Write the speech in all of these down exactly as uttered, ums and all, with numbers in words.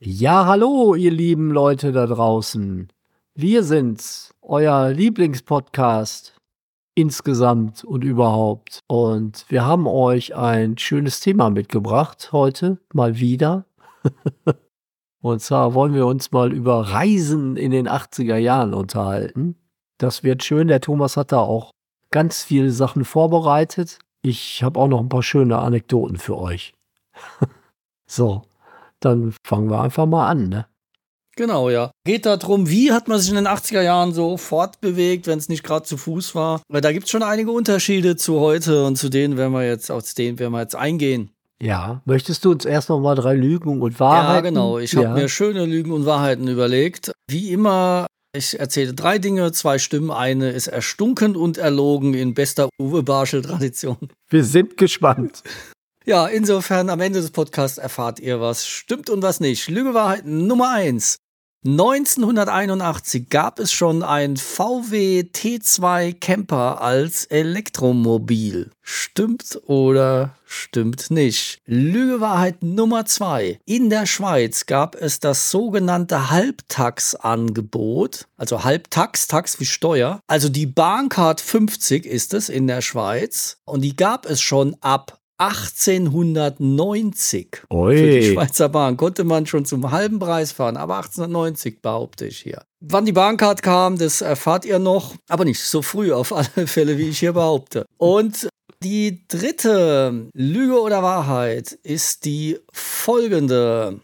Ja, hallo, ihr lieben Leute da draußen. Wir sind's, euer Lieblingspodcast insgesamt und überhaupt. Und wir haben euch ein schönes Thema mitgebracht heute, mal wieder. Und zwar wollen wir uns mal über Reisen in den achtziger Jahren unterhalten. Das wird schön. Der Thomas hat da auch ganz viele Sachen vorbereitet. Ich habe auch noch ein paar schöne Anekdoten für euch. So, dann fangen wir einfach mal an, ne? Genau, ja. Geht darum, wie hat man sich in den achtziger Jahren so fortbewegt, wenn es nicht gerade zu Fuß war. Weil da gibt es schon einige Unterschiede zu heute und zu denen werden wir jetzt, aus denen werden wir jetzt eingehen. Ja, möchtest du uns erst noch mal drei Lügen und Wahrheiten? Ja, genau. Ich habe Ja. mir schöne Lügen und Wahrheiten überlegt. Wie immer, ich erzähle drei Dinge, zwei Stimmen. Eine ist erstunken und erlogen in bester Uwe Barschel-Tradition. Wir sind gespannt. Ja, insofern am Ende des Podcasts erfahrt ihr, was stimmt und was nicht. Lüge Wahrheit Nummer eins. neunzehnhunderteinundachtzig gab es schon ein V W T zwei Camper als Elektromobil. Stimmt oder stimmt nicht? Lüge Wahrheit Nummer zwei. In der Schweiz gab es das sogenannte Halbtax-Angebot. Also Halbtax, Tax wie Steuer. Also die Bahncard fünfzig ist es in der Schweiz. Und die gab es schon ab achtzehnhundertneunzig. Ui. Für die Schweizer Bahn konnte man schon zum halben Preis fahren, aber achtzehnhundertneunzig behaupte ich hier. Wann die Bahncard kam, das erfahrt ihr noch, aber nicht so früh auf alle Fälle, wie ich hier behaupte. Und die dritte Lüge oder Wahrheit ist die folgende.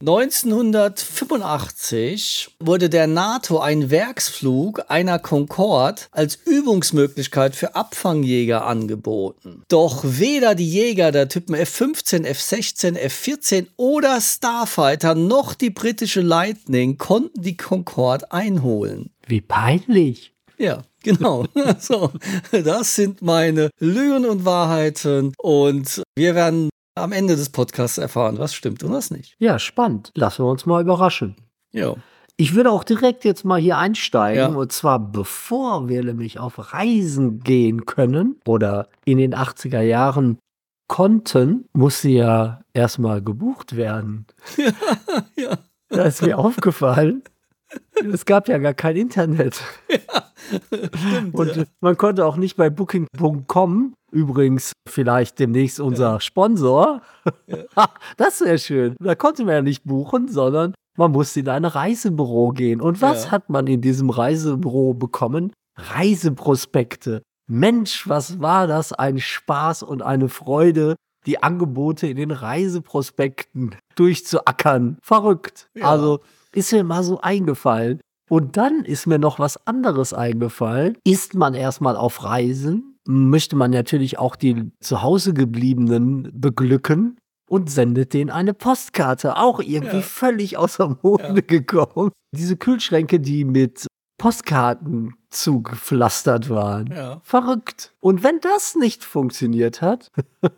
neunzehnhundertfünfundachtzig wurde der NATO ein Werksflug einer Concorde als Übungsmöglichkeit für Abfangjäger angeboten. Doch weder die Jäger der Typen F fünfzehn, F sechzehn, F vierzehn oder Starfighter noch die britische Lightning konnten die Concorde einholen. Wie peinlich. Ja, genau. So, das sind meine Lügen und Wahrheiten. Und wir werden am Ende des Podcasts erfahren, was stimmt und was nicht. Ja, spannend. Lassen wir uns mal überraschen. Ja. Ich würde auch direkt jetzt mal hier einsteigen. Ja. Und zwar bevor wir nämlich auf Reisen gehen können oder in den achtziger Jahren konnten, musste ja erstmal gebucht werden. Ja. Da ist mir aufgefallen, es gab ja gar kein Internet. Stimmt, Und ja. man konnte auch nicht bei booking punkt com, übrigens vielleicht demnächst unser Sponsor, das wäre schön. Da konnte man ja nicht buchen, sondern man musste in ein Reisebüro gehen. Und was Ja. hat man in diesem Reisebüro bekommen? Reiseprospekte. Mensch, was war das? Ein Spaß und eine Freude, die Angebote in den Reiseprospekten durchzuackern. Verrückt. Ja. Also ist mir mal so eingefallen. Und dann ist mir noch was anderes eingefallen. Ist man erstmal auf Reisen, möchte man natürlich auch die zu Hause gebliebenen beglücken und sendet denen eine Postkarte. Auch irgendwie Ja. völlig außer Mode Ja. gekommen. Diese Kühlschränke, die mit Postkarten zugepflastert waren. Ja. Verrückt. Und wenn das nicht funktioniert hat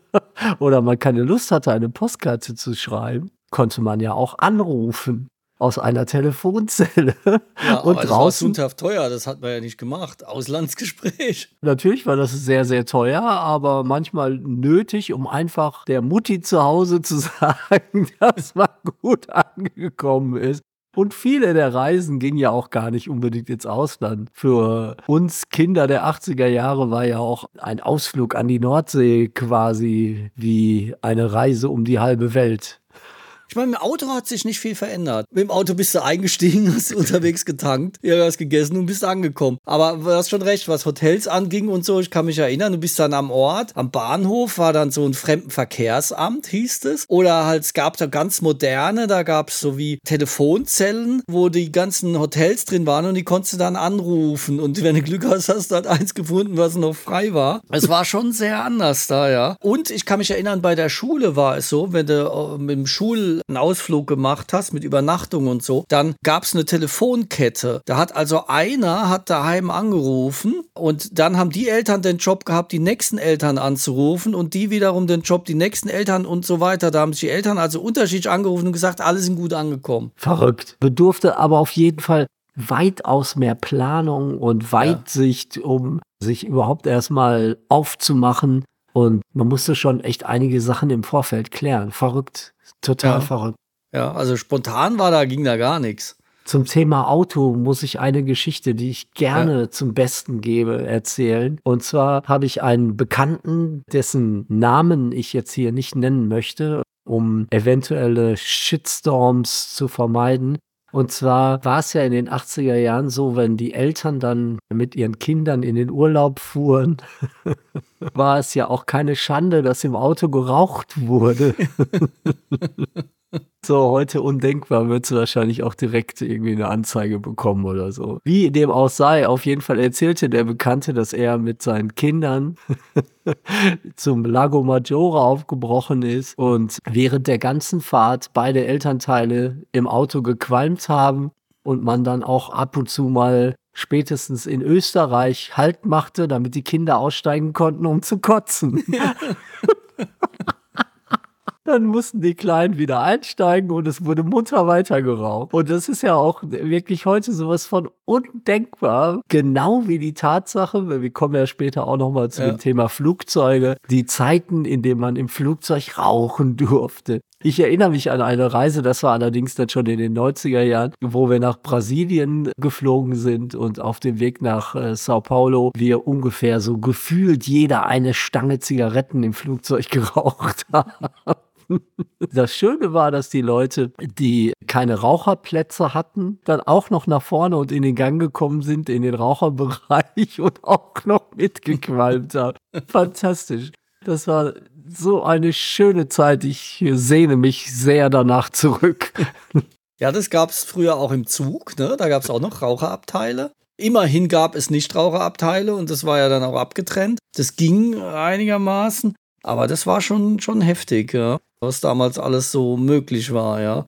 oder man keine Lust hatte, eine Postkarte zu schreiben, konnte man ja auch anrufen aus einer Telefonzelle. Ja, und aber das war draußen, sündhaft teuer, das hat man ja nicht gemacht. Auslandsgespräch. natürlich war das sehr, sehr teuer, aber manchmal nötig, um einfach der Mutti zu Hause zu sagen, dass man gut angekommen ist. Und viele der Reisen gingen ja auch gar nicht unbedingt ins Ausland. Für uns Kinder der achtziger Jahre war ja auch ein Ausflug an die Nordsee quasi wie eine Reise um die halbe Welt. Ich meine, im Auto hat sich nicht viel verändert. Mit dem Auto bist du eingestiegen, hast unterwegs getankt, ja, hast gegessen und bist angekommen. Aber du hast schon recht, was Hotels anging und so, ich kann mich erinnern, du bist dann am Ort, am Bahnhof war dann so ein Fremdenverkehrsamt, hieß es. Oder halt, es gab da ganz moderne, da gab es so wie Telefonzellen, wo die ganzen Hotels drin waren und die konntest du dann anrufen. Und wenn du Glück hast, hast du halt eins gefunden, was noch frei war. Es war schon sehr anders da, ja. Und ich kann mich erinnern, bei der Schule war es so, wenn du äh, mit dem Schul einen Ausflug gemacht hast mit Übernachtung und so, dann gab es eine Telefonkette. Da hat also einer hat daheim angerufen und dann haben die Eltern den Job gehabt, die nächsten Eltern anzurufen und die wiederum den Job, die nächsten Eltern und so weiter. Da haben sich die Eltern also unterschiedlich angerufen und gesagt, alle sind gut angekommen. Verrückt. Bedurfte aber auf jeden Fall weitaus mehr Planung und Weitsicht, um sich überhaupt erstmal aufzumachen. Und man musste schon echt einige Sachen im Vorfeld klären. Verrückt. Total Ja. verrückt. Ja, also spontan war da, ging da gar nichts. Zum Thema Auto muss ich eine Geschichte, die ich gerne Ja. zum Besten gebe, erzählen. Und zwar habe ich einen Bekannten, dessen Namen ich jetzt hier nicht nennen möchte, um eventuelle Shitstorms zu vermeiden. Und zwar war es ja in den achtziger Jahren so, wenn die Eltern dann mit ihren Kindern in den Urlaub fuhren, war es ja auch keine Schande, dass im Auto geraucht wurde. So, heute undenkbar, würdest du wahrscheinlich auch direkt irgendwie eine Anzeige bekommen oder so. Wie dem auch sei, auf jeden Fall erzählte der Bekannte, dass er mit seinen Kindern zum Lago Maggiore aufgebrochen ist und während der ganzen Fahrt beide Elternteile im Auto gequalmt haben und man dann auch ab und zu mal spätestens in Österreich Halt machte, damit die Kinder aussteigen konnten, um zu kotzen. Dann mussten die Kleinen wieder einsteigen und es wurde munter weitergeraucht. Und das ist ja auch wirklich heute sowas von undenkbar. Genau wie die Tatsache, weil wir kommen ja später auch nochmal zu Ja. dem Thema Flugzeuge, die Zeiten, in denen man im Flugzeug rauchen durfte. Ich erinnere mich an eine Reise, das war allerdings dann schon in den neunziger Jahren, wo wir nach Brasilien geflogen sind und auf dem Weg nach äh, Sao Paulo wir ungefähr so gefühlt jeder eine Stange Zigaretten im Flugzeug geraucht haben. Das Schöne war, dass die Leute, die keine Raucherplätze hatten, dann auch noch nach vorne und in den Gang gekommen sind, in den Raucherbereich und auch noch mitgequalmt haben. Fantastisch. Das war so eine schöne Zeit. Ich sehne mich sehr danach zurück. Ja, das gab es früher auch im Zug, ne? Da gab es auch noch Raucherabteile. Immerhin gab es Nichtraucherabteile und das war ja dann auch abgetrennt. Das ging einigermaßen, aber das war schon, schon heftig, ja, was damals alles so möglich war, ja.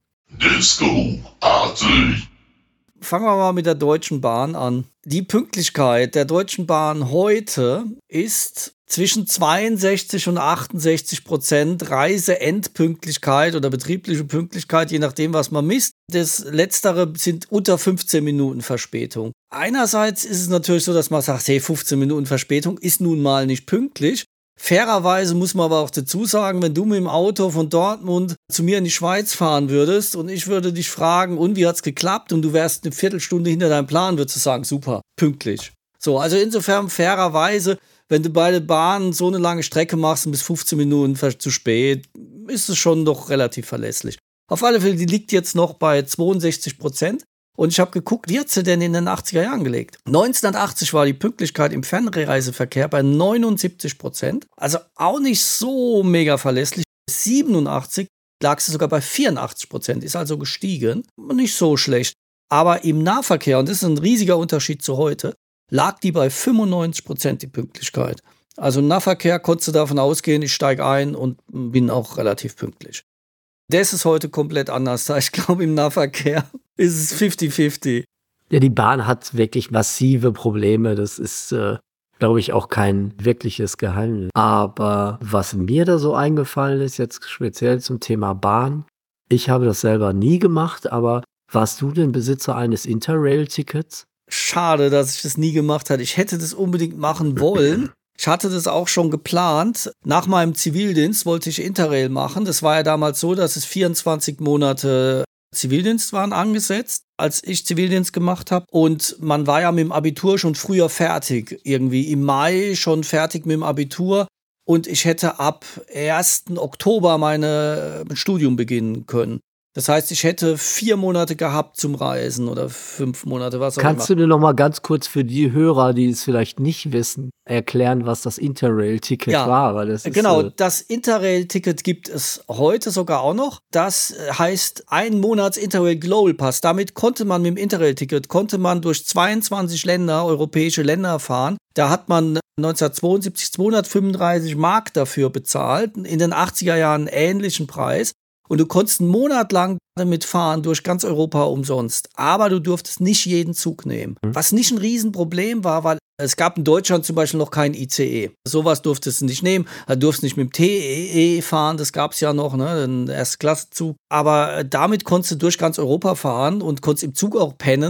Disco-artig. Fangen wir mal mit der Deutschen Bahn an. Die Pünktlichkeit der Deutschen Bahn heute ist zwischen zweiundsechzig und achtundsechzig Prozent Reiseendpünktlichkeit oder betriebliche Pünktlichkeit, je nachdem, was man misst. Das Letztere sind unter fünfzehn Minuten Verspätung. Einerseits ist es natürlich so, dass man sagt, hey, fünfzehn Minuten Verspätung ist nun mal nicht pünktlich. Fairerweise muss man aber auch dazu sagen, wenn du mit dem Auto von Dortmund zu mir in die Schweiz fahren würdest und ich würde dich fragen, und wie hat's geklappt, und du wärst eine Viertelstunde hinter deinem Plan, würdest du sagen, super, pünktlich. So, also insofern fairerweise, wenn du bei der Bahn so eine lange Strecke machst und bis fünfzehn Minuten zu spät, ist es schon doch relativ verlässlich. Auf alle Fälle, die liegt jetzt noch bei zweiundsechzig Prozent. Und ich habe geguckt, wie hat sie denn in den achtziger Jahren gelegt? neunzehnhundertachtzig war die Pünktlichkeit im Fernreiseverkehr bei neunundsiebzig Prozent. Also auch nicht so mega verlässlich. siebenundachtzig lag sie sogar bei vierundachtzig Prozent, ist also gestiegen. Nicht so schlecht. Aber im Nahverkehr, und das ist ein riesiger Unterschied zu heute, lag die bei fünfundneunzig Prozent die Pünktlichkeit. Also im Nahverkehr konntest du davon ausgehen, ich steige ein und bin auch relativ pünktlich. Das ist heute komplett anders. Ich glaube, im Nahverkehr ist es fünfzig fünfzig. Ja, die Bahn hat wirklich massive Probleme. Das ist, äh, glaube ich, auch kein wirkliches Geheimnis. Aber was mir da so eingefallen ist, jetzt speziell zum Thema Bahn, ich habe das selber nie gemacht, aber warst du denn Besitzer eines Interrail-Tickets? Schade, dass ich das nie gemacht habe. Ich hätte das unbedingt machen wollen. Ich hatte das auch schon geplant. Nach meinem Zivildienst wollte ich Interrail machen. Das war ja damals so, dass es vierundzwanzig Monate Zivildienst waren angesetzt, als ich Zivildienst gemacht habe. Und man war ja mit dem Abitur schon früher fertig. Irgendwie im Mai schon fertig mit dem Abitur. Und ich hätte ab ersten Oktober meine, mein Studium beginnen können. Das heißt, ich hätte vier Monate gehabt zum Reisen oder fünf Monate, was auch Kannst immer. du dir noch mal ganz kurz für die Hörer, die es vielleicht nicht wissen, erklären, was das Interrail-Ticket Ja, war? Weil das ist, Genau, äh, das Interrail-Ticket gibt es heute sogar auch noch. Das heißt ein Monats Interrail Global Pass. Damit konnte man mit dem Interrail-Ticket konnte man durch zweiundzwanzig Länder, europäische Länder fahren. Da hat man neunzehnhundertzweiundsiebzig zweihundertfünfunddreißig Mark dafür bezahlt, in den achtziger Jahren einen ähnlichen Preis. Und du konntest einen Monat lang damit fahren durch ganz Europa umsonst. Aber du durftest nicht jeden Zug nehmen. Was nicht ein Riesenproblem war, weil es gab in Deutschland zum Beispiel noch kein I C E. Sowas durftest du nicht nehmen. Du durftest nicht mit dem T E E fahren, das gab es ja noch, ne, ein Erstklassezug. Aber damit konntest du durch ganz Europa fahren und konntest im Zug auch pennen.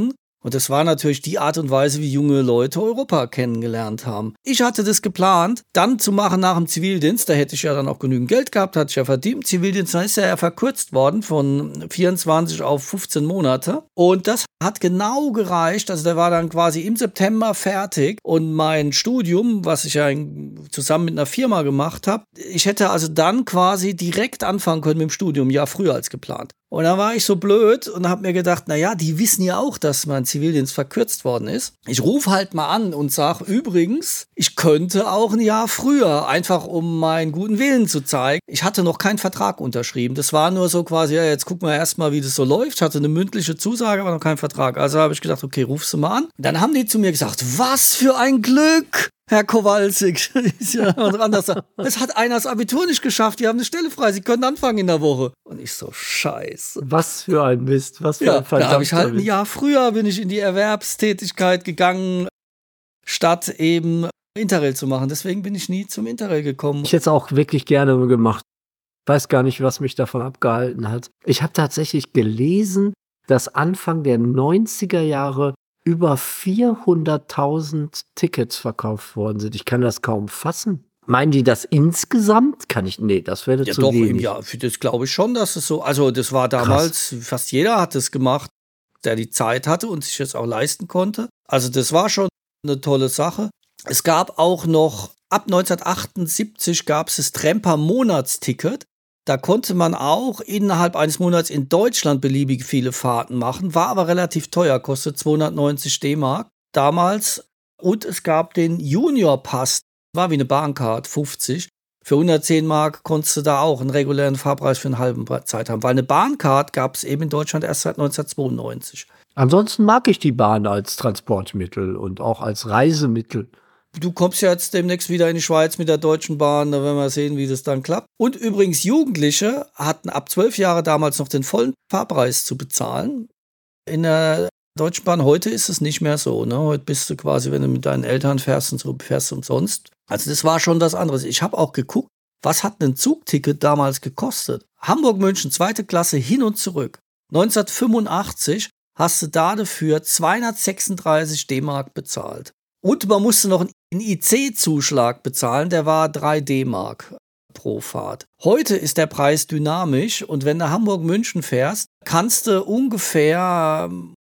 Und das war natürlich die Art und Weise, wie junge Leute Europa kennengelernt haben. Ich hatte das geplant, dann zu machen nach dem Zivildienst. Da hätte ich ja dann auch genügend Geld gehabt, hatte ich ja verdient. Im Zivildienst, dann ist er ja verkürzt worden von vierundzwanzig auf fünfzehn Monate. Und das hat genau gereicht. Also der war dann quasi im September fertig. Und mein Studium, was ich ja zusammen mit einer Firma gemacht habe, ich hätte also dann quasi direkt anfangen können mit dem Studium, ein Jahr früher als geplant. Und dann war ich so blöd und habe mir gedacht, naja, die wissen ja auch, dass mein Zivildienst verkürzt worden ist. Ich rufe halt mal an und sage, übrigens, ich könnte auch ein Jahr früher, einfach um meinen guten Willen zu zeigen. Ich hatte noch keinen Vertrag unterschrieben. Das war nur so quasi, ja, jetzt gucken wir erstmal, wie das so läuft. Ich hatte eine mündliche Zusage, aber noch keinen Vertrag. Also habe ich gedacht, okay, rufst du mal an. Dann haben die zu mir gesagt, was für ein Glück! Herr Kowalczyk, ist ja anders. Es hat einer das Abitur nicht geschafft, die haben eine Stelle frei, sie können anfangen in der Woche. Und ich so, scheiße. Was für ein Mist, was für ja, ein verdammter da habe ich halt ein Mist. Jahr früher bin ich in die Erwerbstätigkeit gegangen, statt eben Interrail zu machen. Deswegen bin ich nie zum Interrail gekommen. Ich hätte es auch wirklich gerne gemacht. Weiß gar nicht, was mich davon abgehalten hat. Ich habe tatsächlich gelesen, dass Anfang der neunziger Jahre über vierhunderttausend Tickets verkauft worden sind. Ich kann das kaum fassen. Meinen die das insgesamt? Kann ich, nee, das wäre ja, zu doch, wenig. Ja, das glaube ich schon, dass es so, also das war damals, Krass. Fast jeder hat es gemacht, der die Zeit hatte und sich das auch leisten konnte. Also das war schon eine tolle Sache. Es gab auch noch, ab neunzehnhundertachtundsiebzig gab es das Tramper-Monatsticket. Da konnte man auch innerhalb eines Monats in Deutschland beliebig viele Fahrten machen, war aber relativ teuer, kostet zweihundertneunzig D-Mark damals. Und es gab den Junior-Pass, war wie eine Bahncard, fünfzig. Für hundertzehn Mark konntest du da auch einen regulären Fahrpreis für eine halbe Zeit haben, weil eine Bahncard gab es eben in Deutschland erst seit neunzehnhundertzweiundneunzig. Ansonsten mag ich die Bahn als Transportmittel und auch als Reisemittel. Du kommst ja jetzt demnächst wieder in die Schweiz mit der Deutschen Bahn, da werden wir sehen, wie das dann klappt. Und übrigens, Jugendliche hatten ab zwölf Jahre damals noch den vollen Fahrpreis zu bezahlen. In der Deutschen Bahn heute ist es nicht mehr so. Ne? Heute bist du quasi, wenn du mit deinen Eltern fährst und so, fährst du umsonst. Also das war schon was anderes. Ich habe auch geguckt, was hat ein Zugticket damals gekostet? Hamburg-München, zweite Klasse, hin und zurück. neunzehnhundertfünfundachtzig hast du da dafür zweihundertsechsunddreißig D-Mark bezahlt. Und man musste noch einen I C-Zuschlag bezahlen, der war drei D-Mark pro Fahrt. Heute ist der Preis dynamisch und wenn du Hamburg-München fährst, kannst du ungefähr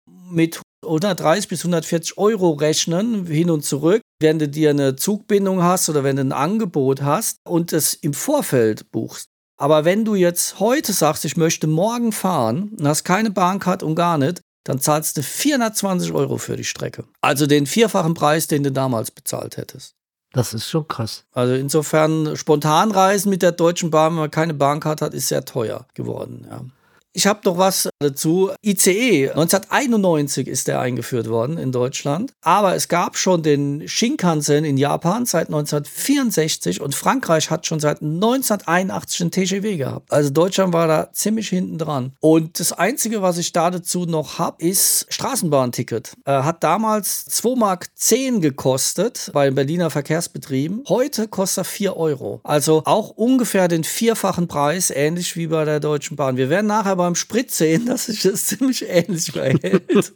mit hundertdreißig bis hundertvierzig Euro rechnen, hin und zurück, wenn du dir eine Zugbindung hast oder wenn du ein Angebot hast und es im Vorfeld buchst. Aber wenn du jetzt heute sagst, ich möchte morgen fahren und hast keine Bahncard und gar nicht, dann zahlst du vierhundertzwanzig Euro für die Strecke. Also den vierfachen Preis, den du damals bezahlt hättest. Das ist schon krass. Also insofern, Spontanreisen mit der Deutschen Bahn, wenn man keine Bahncard hat, ist sehr teuer geworden. Ja. Ich habe noch was dazu. I C E, neunzehnhunderteinundneunzig ist der eingeführt worden in Deutschland. Aber es gab schon den Shinkansen in Japan seit neunzehnhundertvierundsechzig und Frankreich hat schon seit neunzehnhunderteinundachtzig einen T G V gehabt. Also Deutschland war da ziemlich hinten dran. Und das Einzige, was ich da dazu noch habe, ist Straßenbahnticket. Äh, hat damals zwei Mark zehn gekostet bei den Berliner Verkehrsbetrieben. Heute kostet er vier Euro. Also auch ungefähr den vierfachen Preis, ähnlich wie bei der Deutschen Bahn. Wir werden nachher beim Sprit sehen, dass sich das ziemlich ähnlich verhält.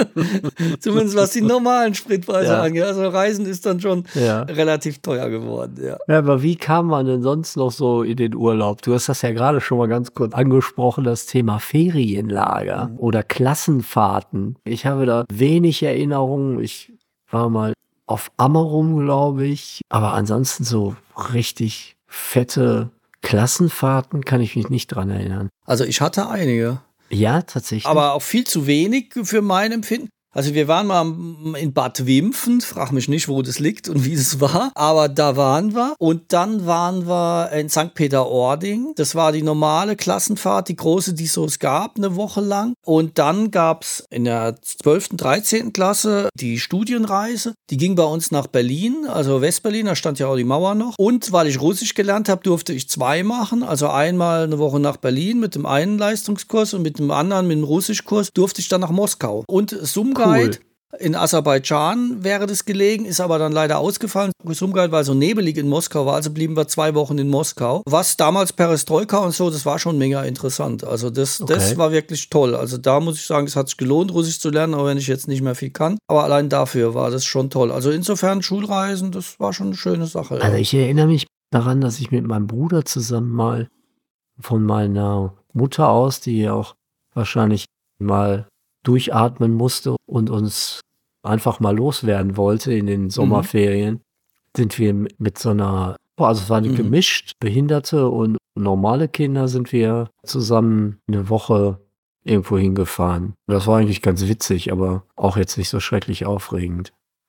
Zumindest was die normalen Spritpreise Ja. angeht. Also Reisen ist dann schon Ja. relativ teuer geworden. Ja. Ja, aber wie kam man denn sonst noch so in den Urlaub? Du hast das ja gerade schon mal ganz kurz angesprochen, das Thema Ferienlager oder Klassenfahrten. Ich habe da wenig Erinnerungen. Ich war mal auf Ammerum, glaube ich. Aber ansonsten so richtig fette Klassenfahrten kann ich mich nicht dran erinnern. Also ich hatte einige. Ja, tatsächlich. Aber auch viel zu wenig für mein Empfinden. Also wir waren mal in Bad Wimpfen, frag mich nicht, wo das liegt und wie das war, aber da waren wir. Und dann waren wir in Sankt Peter-Ording. Das war die normale Klassenfahrt, die große, die es so gab, eine Woche lang. Und dann gab es in der zwölften, dreizehnten Klasse die Studienreise. Die ging bei uns nach Berlin, also Westberlin, da stand ja auch die Mauer noch. Und weil ich Russisch gelernt habe, durfte ich zwei machen. Also einmal eine Woche nach Berlin mit dem einen Leistungskurs und mit dem anderen, mit dem Russischkurs, durfte ich dann nach Moskau. Und Sumga Cool. In Aserbaidschan wäre das gelegen, ist aber dann leider ausgefallen. Gesundheit, weil so nebelig in Moskau war, also blieben wir zwei Wochen in Moskau. Was damals Perestroika und so, das war schon mega interessant. Also das, okay. das war wirklich toll. Also da muss ich sagen, es hat sich gelohnt, Russisch zu lernen, auch wenn ich jetzt nicht mehr viel kann. Aber allein dafür war das schon toll. Also insofern Schulreisen, das war schon eine schöne Sache. Also ich erinnere mich daran, dass ich mit meinem Bruder zusammen mal von meiner Mutter aus, die auch wahrscheinlich mal durchatmen musste und uns einfach mal loswerden wollte in den Sommerferien, mhm. sind wir mit so einer, also es war mhm. gemischt, Behinderte und normale Kinder sind wir zusammen eine Woche irgendwo hingefahren. Das war eigentlich ganz witzig, aber auch jetzt nicht so schrecklich aufregend.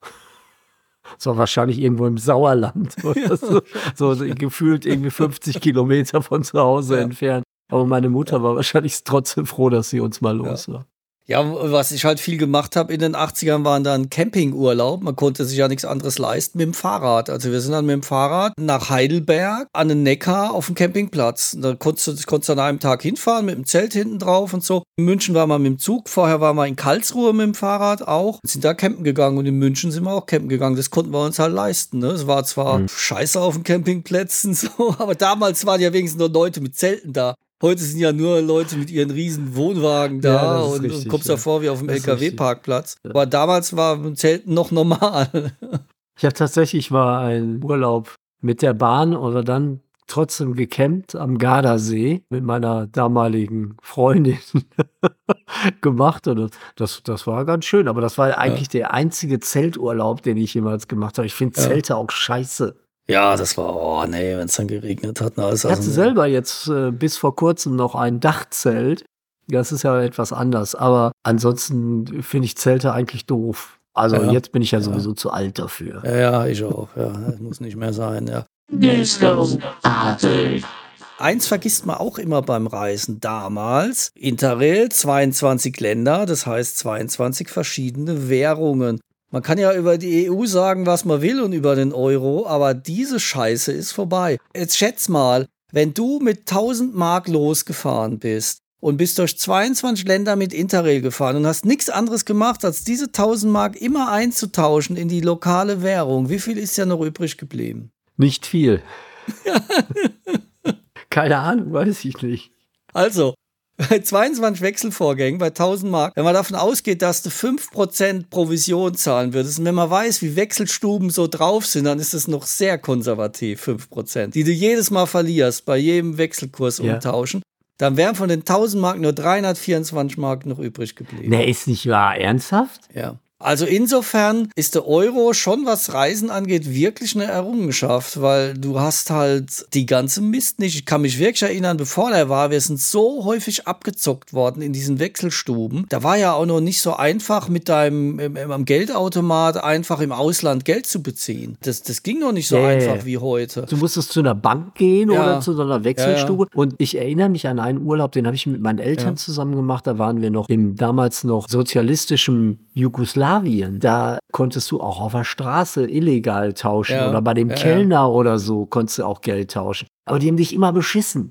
Es war wahrscheinlich irgendwo im Sauerland oder so, so gefühlt irgendwie fünfzig Kilometer von zu Hause ja. entfernt. Aber meine Mutter war wahrscheinlich trotzdem froh, dass sie uns mal los war. Ja, was ich halt viel gemacht habe in den achtzigern, waren dann Campingurlaub. Man konnte sich ja nichts anderes leisten mit dem Fahrrad. Also wir sind dann mit dem Fahrrad nach Heidelberg an den Neckar auf dem Campingplatz. Da konntest du, konntest du an einem Tag hinfahren mit dem Zelt hinten drauf und so. In München waren wir mit dem Zug, vorher waren wir in Karlsruhe mit dem Fahrrad auch. Wir sind da campen gegangen und in München sind wir auch campen gegangen. Das konnten wir uns halt leisten. Ne? Es war zwar mhm. scheiße auf den Campingplätzen, so, aber damals waren ja wenigstens nur Leute mit Zelten da. Heute sind ja nur Leute mit ihren riesen Wohnwagen da ja, und, richtig, und kommst ja. da vor wie auf dem L K W-Parkplatz. Ja. Aber damals war ein Zelten noch normal. Ich habe tatsächlich mal einen Urlaub mit der Bahn oder dann trotzdem gecampt am Gardasee mit meiner damaligen Freundin gemacht. Und das, das war ganz schön. Aber das war eigentlich ja. der einzige Zelturlaub, den ich jemals gemacht habe. Ich finde ja. Zelte auch scheiße. Ja, das war, oh nee, wenn es dann geregnet hat. Na, ich hatte also selber jetzt äh, bis vor kurzem noch ein Dachzelt. Das ist ja etwas anders. Aber ansonsten finde ich Zelte eigentlich doof. Also ja, jetzt bin ich ja sowieso ja. zu alt dafür. Ja, ja, ich auch. Ja, das muss nicht mehr sein, ja. Eins vergisst man auch immer beim Reisen. Damals, Interrail, zweiundzwanzig Länder, das heißt zweiundzwanzig verschiedene Währungen. Man kann ja über die E U sagen, was man will und über den Euro, aber diese Scheiße ist vorbei. Jetzt schätz mal, wenn du mit tausend Mark losgefahren bist und bist durch zweiundzwanzig Länder mit Interrail gefahren und hast nichts anderes gemacht, als diese tausend Mark immer einzutauschen in die lokale Währung, wie viel ist ja noch übrig geblieben? Nicht viel. Keine Ahnung, weiß ich nicht. Also, bei zweiundzwanzig Wechselvorgängen, bei tausend Mark, wenn man davon ausgeht, dass du fünf Prozent Provision zahlen würdest und wenn man weiß, wie Wechselstuben so drauf sind, dann ist es noch sehr konservativ, fünf Prozent, die du jedes Mal verlierst, bei jedem Wechselkurs ja. umtauschen, dann wären von den tausend Mark nur dreihundertvierundzwanzig Mark noch übrig geblieben. Ne, ist nicht wahr, ernsthaft? Ja. Also insofern ist der Euro schon, was Reisen angeht, wirklich eine Errungenschaft, weil du hast halt die ganze Mist nicht. Ich kann mich wirklich erinnern, bevor der war, wir sind so häufig abgezockt worden in diesen Wechselstuben. Da war ja auch noch nicht so einfach mit deinem im, im, am Geldautomat einfach im Ausland Geld zu beziehen. Das, das ging noch nicht so yeah. einfach wie heute. Du musstest zu einer Bank gehen ja. oder zu so einer Wechselstube. Ja, ja. Und ich erinnere mich an einen Urlaub, den habe ich mit meinen Eltern ja. zusammen gemacht. Da waren wir noch im damals noch sozialistischen Jugoslawien. Da konntest du auch auf der Straße illegal tauschen ja, oder bei dem ja, Kellner ja. oder so konntest du auch Geld tauschen. Aber die haben dich immer beschissen.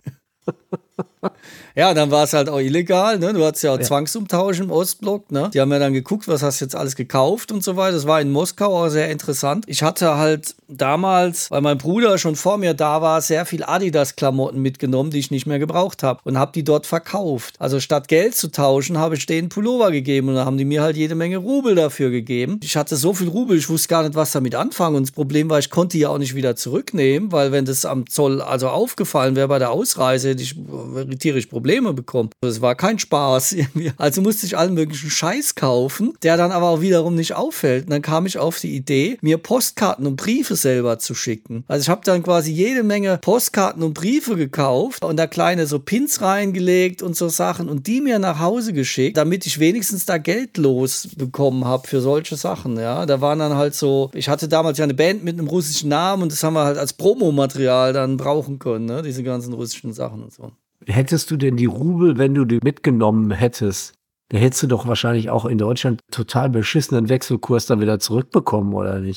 Ja, dann war es halt auch illegal, ne? Du hattest ja auch ja. Zwangsumtausch im Ostblock, ne? Die haben ja dann geguckt, was hast du jetzt alles gekauft und so weiter. Das war in Moskau auch sehr interessant. Ich hatte halt damals, weil mein Bruder schon vor mir da war, sehr viel Adidas-Klamotten mitgenommen, die ich nicht mehr gebraucht habe und habe die dort verkauft. Also statt Geld zu tauschen, habe ich denen Pullover gegeben und dann haben die mir halt jede Menge Rubel dafür gegeben. Ich hatte so viel Rubel, ich wusste gar nicht, was damit anfangen und das Problem war, ich konnte die ja auch nicht wieder zurücknehmen, weil wenn das am Zoll also aufgefallen wäre bei der Ausreise, hätte ich tierisch Probleme bekommen. Das war kein Spaß irgendwie. Also musste ich allen möglichen Scheiß kaufen, der dann aber auch wiederum nicht auffällt. Und dann kam ich auf die Idee, mir Postkarten und Briefe selber zu schicken. Also ich habe dann quasi jede Menge Postkarten und Briefe gekauft und da kleine so Pins reingelegt und so Sachen und die mir nach Hause geschickt, damit ich wenigstens da Geld losbekommen habe für solche Sachen. Ja, da waren dann halt so, ich hatte damals ja eine Band mit einem russischen Namen und das haben wir halt als Promomaterial dann brauchen können, ne? Diese ganzen russischen Sachen und so. Hättest du denn die Rubel, wenn du die mitgenommen hättest, da hättest du doch wahrscheinlich auch in Deutschland total beschissenen Wechselkurs dann wieder zurückbekommen, oder nicht?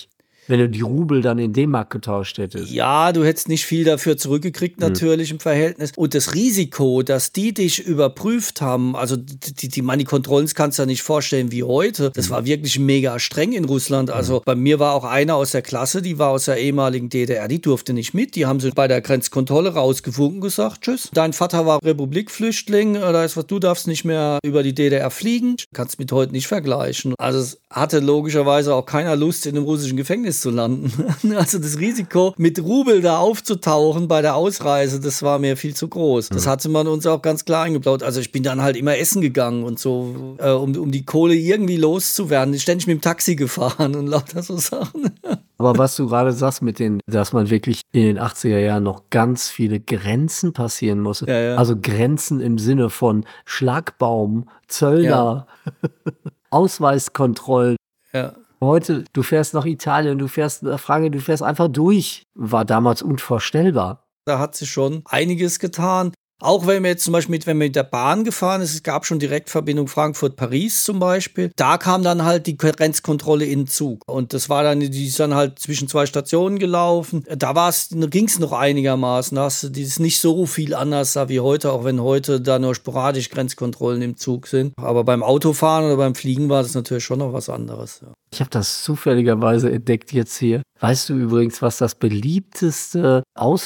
Wenn du die Rubel dann in D-Mark getauscht hättest. Ja, du hättest nicht viel dafür zurückgekriegt, natürlich hm. im Verhältnis. Und das Risiko, dass die dich überprüft haben, also die, die Money-Kontrollen kannst du dir nicht vorstellen wie heute. Das hm. war wirklich mega streng in Russland. Also hm. bei mir war auch einer aus der Klasse, die war aus der ehemaligen D D R, die durfte nicht mit. Die haben sie bei der Grenzkontrolle rausgefunken und gesagt, tschüss. Dein Vater war Republikflüchtling, da ist was, du darfst nicht mehr über die D D R fliegen. Kannst mit heute nicht vergleichen. Also es hatte logischerweise auch keiner Lust, in einem russischen Gefängnis zu landen. Also das Risiko, mit Rubel da aufzutauchen bei der Ausreise, das war mir viel zu groß. Das hatte man uns auch ganz klar eingebaut. Also ich bin dann halt immer essen gegangen und so, äh, um, um die Kohle irgendwie loszuwerden. Ständig mit dem Taxi gefahren und lauter so Sachen. Aber was du gerade sagst mit den, dass man wirklich in den achtziger Jahren noch ganz viele Grenzen passieren musste. Ja, ja. Also Grenzen im Sinne von Schlagbaum, Zöllner, ja. Ausweiskontrollen. Ja. Heute, du fährst nach Italien, du fährst, Frage, du fährst einfach durch. War damals unvorstellbar. Da hat sich schon einiges getan. Auch wenn wir jetzt zum Beispiel mit, wenn wir mit der Bahn gefahren ist, es gab schon Direktverbindung Frankfurt-Paris zum Beispiel, da kam dann halt die Grenzkontrolle in den Zug. Und das war dann, die ist dann halt zwischen zwei Stationen gelaufen. Da ging es noch einigermaßen. Da hast du, die ist nicht so viel anders da wie heute, auch wenn heute da nur sporadisch Grenzkontrollen im Zug sind. Aber beim Autofahren oder beim Fliegen war das natürlich schon noch was anderes. Ja. Ich habe das zufälligerweise entdeckt jetzt hier. Weißt du übrigens, was das beliebteste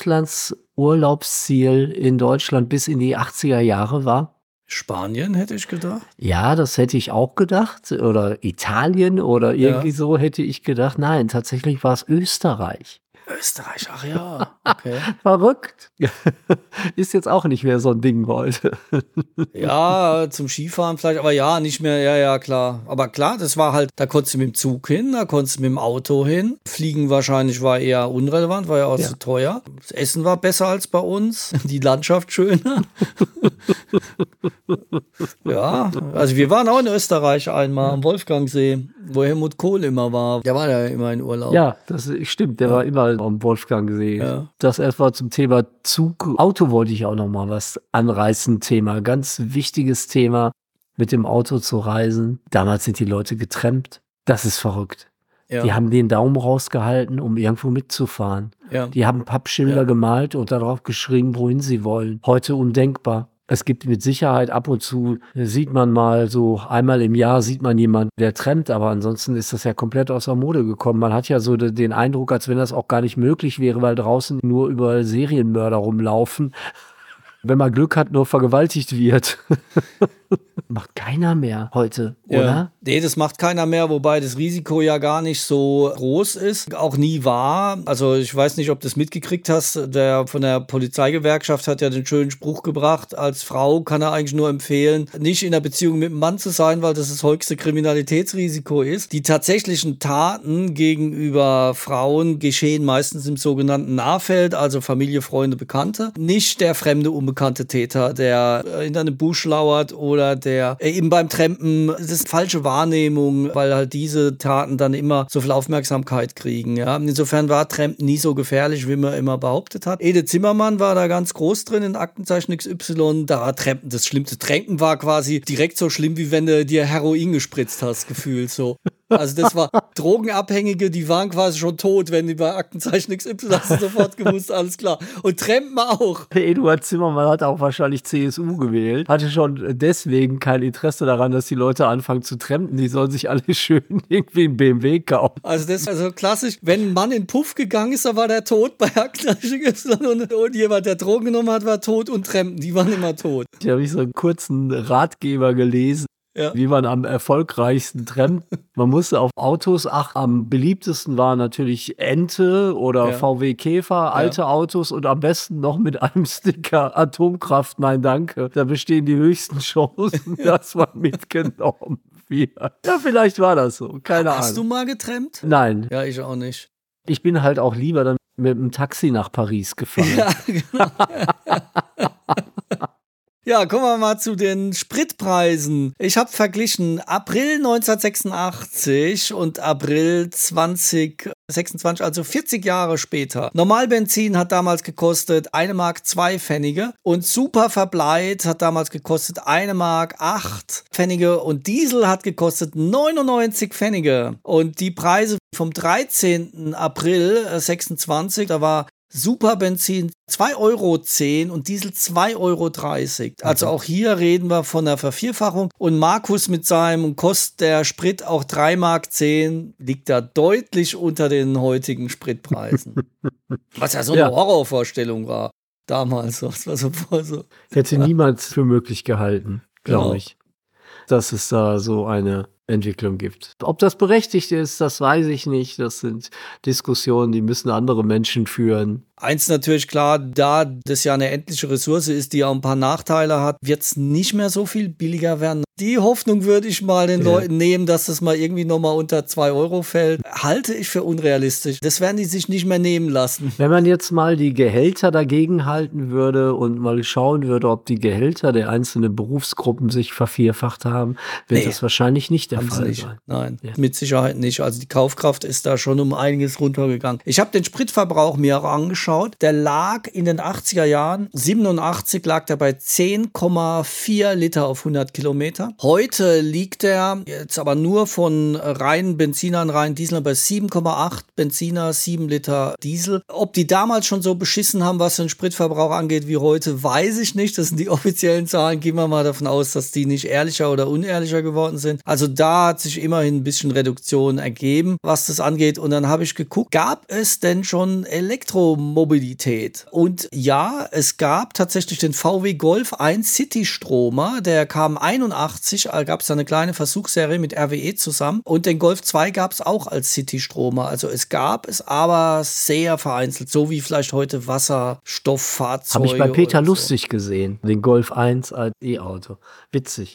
Auslandsurlaubsziel in Deutschland bis in die achtziger Jahre war? Spanien, hätte ich gedacht. Ja, das hätte ich auch gedacht. Oder Italien oder irgendwie ja. so hätte ich gedacht. Nein, tatsächlich war es Österreich. Österreich, ach ja, okay. Verrückt. Ist jetzt auch nicht mehr so ein Ding heute. Ja, zum Skifahren vielleicht, aber ja, nicht mehr, ja, ja, klar. Aber klar, das war halt, da konntest du mit dem Zug hin, da konntest du mit dem Auto hin. Fliegen wahrscheinlich war eher unrelevant, war ja auch ja. zu teuer. Das Essen war besser als bei uns, die Landschaft schöner. Ja, also wir waren auch in Österreich einmal am Wolfgangsee, wo Helmut Kohl immer war. Der war ja immer in Urlaub. Ja, das stimmt, der ja. war immer am Wolfgangsee. Ja. Das erstmal zum Thema Zug. Auto wollte ich auch noch mal was anreißen. Thema, ganz wichtiges Thema, mit dem Auto zu reisen. Damals sind die Leute getrennt. Das ist verrückt. Ja. Die haben den Daumen rausgehalten, um irgendwo mitzufahren. Ja. Die haben Pappschilder ja. gemalt und darauf geschrieben, wohin sie wollen. Heute undenkbar. Es gibt mit Sicherheit ab und zu, sieht man mal so, einmal im Jahr sieht man jemanden, der trennt, aber ansonsten ist das ja komplett aus der Mode gekommen. Man hat ja so den Eindruck, als wenn das auch gar nicht möglich wäre, weil draußen nur über Serienmörder rumlaufen. Wenn man Glück hat, nur vergewaltigt wird. Macht keiner mehr heute, oder? Ja. Nee, das macht keiner mehr, wobei das Risiko ja gar nicht so groß ist, auch nie war. Also ich weiß nicht, ob du das mitgekriegt hast, der von der Polizeigewerkschaft hat ja den schönen Spruch gebracht, als Frau kann er eigentlich nur empfehlen, nicht in einer Beziehung mit einem Mann zu sein, weil das das höchste Kriminalitätsrisiko ist. Die tatsächlichen Taten gegenüber Frauen geschehen meistens im sogenannten Nahfeld, also Familie, Freunde, Bekannte. Nicht der fremde, unbekannte Täter, der in einem Busch lauert oder der eben beim Trampen, das ist falsche Wahrnehmung, weil halt diese Taten dann immer so viel Aufmerksamkeit kriegen. Ja. Insofern war Trampen nie so gefährlich, wie man immer behauptet hat. Ede Zimmermann war da ganz groß drin in Aktenzeichen X Y. Da war Trampen das Schlimmste. Trampen war quasi direkt so schlimm, wie wenn du dir Heroin gespritzt hast, gefühlt so. Also das war Drogenabhängige, die waren quasi schon tot, wenn die bei Aktenzeichen X Y hast du sofort gewusst, alles klar. Und Trampen auch. Eduard Zimmermann hat auch wahrscheinlich C S U gewählt, hatte schon deswegen kein Interesse daran, dass die Leute anfangen zu trampen. Die sollen sich alle schön irgendwie einen B M W kaufen. Also das ist also klassisch, wenn ein Mann in Puff gegangen ist, dann war der tot bei Aktenzeichen Y und, und jemand, der Drogen genommen hat, war tot und Trampen, die waren immer tot. Ich habe so einen kurzen Ratgeber gelesen. Ja. Wie man am erfolgreichsten trampt. Man musste auf Autos achten. Am beliebtesten war natürlich Ente oder ja. V W Käfer, alte ja. Autos und am besten noch mit einem Sticker Atomkraft, nein danke. Da bestehen die höchsten Chancen, dass man mitgenommen wird. Ja, vielleicht war das so, keine Ahnung. Hast du mal getrampt? Nein. Ja, ich auch nicht. Ich bin halt auch lieber dann mit dem Taxi nach Paris gefahren. Ja, genau. Ja, kommen wir mal zu den Spritpreisen. Ich habe verglichen April neunzehnhundertsechsundachtzig und April zwanzig sechsundzwanzig, also vierzig Jahre später. Normalbenzin hat damals gekostet eine Mark zwei Pfennige und Super Verbleit hat damals gekostet eine Mark acht Pfennige und Diesel hat gekostet neunundneunzig Pfennige. Und die Preise vom dreizehnten April sechsundzwanzig, da war Superbenzin zwei Euro zehn und Diesel zwei Euro dreißig. Also auch hier reden wir von einer Vervierfachung. Und Markus mit seinem kostet der Sprit auch drei Mark zehn, liegt da deutlich unter den heutigen Spritpreisen. Was ja so eine Ja. Horrorvorstellung war damals. Das war so, so. Hätte Ja. niemand für möglich gehalten, glaube Genau. ich, dass es da so eine Entwicklung gibt. Ob das berechtigt ist, das weiß ich nicht. Das sind Diskussionen, die müssen andere Menschen führen. Eins natürlich klar, da das ja eine endliche Ressource ist, die auch ein paar Nachteile hat, wird es nicht mehr so viel billiger werden. Die Hoffnung würde ich mal den Ja. Leuten nehmen, dass das mal irgendwie nochmal unter zwei Euro fällt. Halte ich für unrealistisch. Das werden die sich nicht mehr nehmen lassen. Wenn man jetzt mal die Gehälter dagegen halten würde und mal schauen würde, ob die Gehälter der einzelnen Berufsgruppen sich vervierfacht haben, wird Nee. das wahrscheinlich nicht der Haben sie Fall nicht. sein. Nein, Ja. mit Sicherheit nicht. Also die Kaufkraft ist da schon um einiges runtergegangen. Ich habe den Spritverbrauch mir auch angeschaut. Der lag in den achtziger Jahren, siebenundachtzig lag der bei zehn Komma vier Liter auf hundert Kilometer. Heute liegt er jetzt aber nur von reinen Benzinern, reinen Dieseln bei sieben Komma acht Benziner, sieben Liter Diesel. Ob die damals schon so beschissen haben, was den Spritverbrauch angeht wie heute, weiß ich nicht. Das sind die offiziellen Zahlen. Gehen wir mal davon aus, dass die nicht ehrlicher oder unehrlicher geworden sind. Also da hat sich immerhin ein bisschen Reduktion ergeben, was das angeht. Und dann habe ich geguckt, gab es denn schon Elektromobilität? Und ja, es gab tatsächlich den V W Golf eins City-Stromer, der kam einundachtzig, da gab es eine kleine Versuchsserie mit R W E zusammen. Und den Golf zwei gab es auch als City-Stromer. Also es gab es aber sehr vereinzelt, so wie vielleicht heute Wasserstofffahrzeuge. Habe ich bei Peter oder so. Lustig gesehen, den Golf eins als E-Auto. Witzig.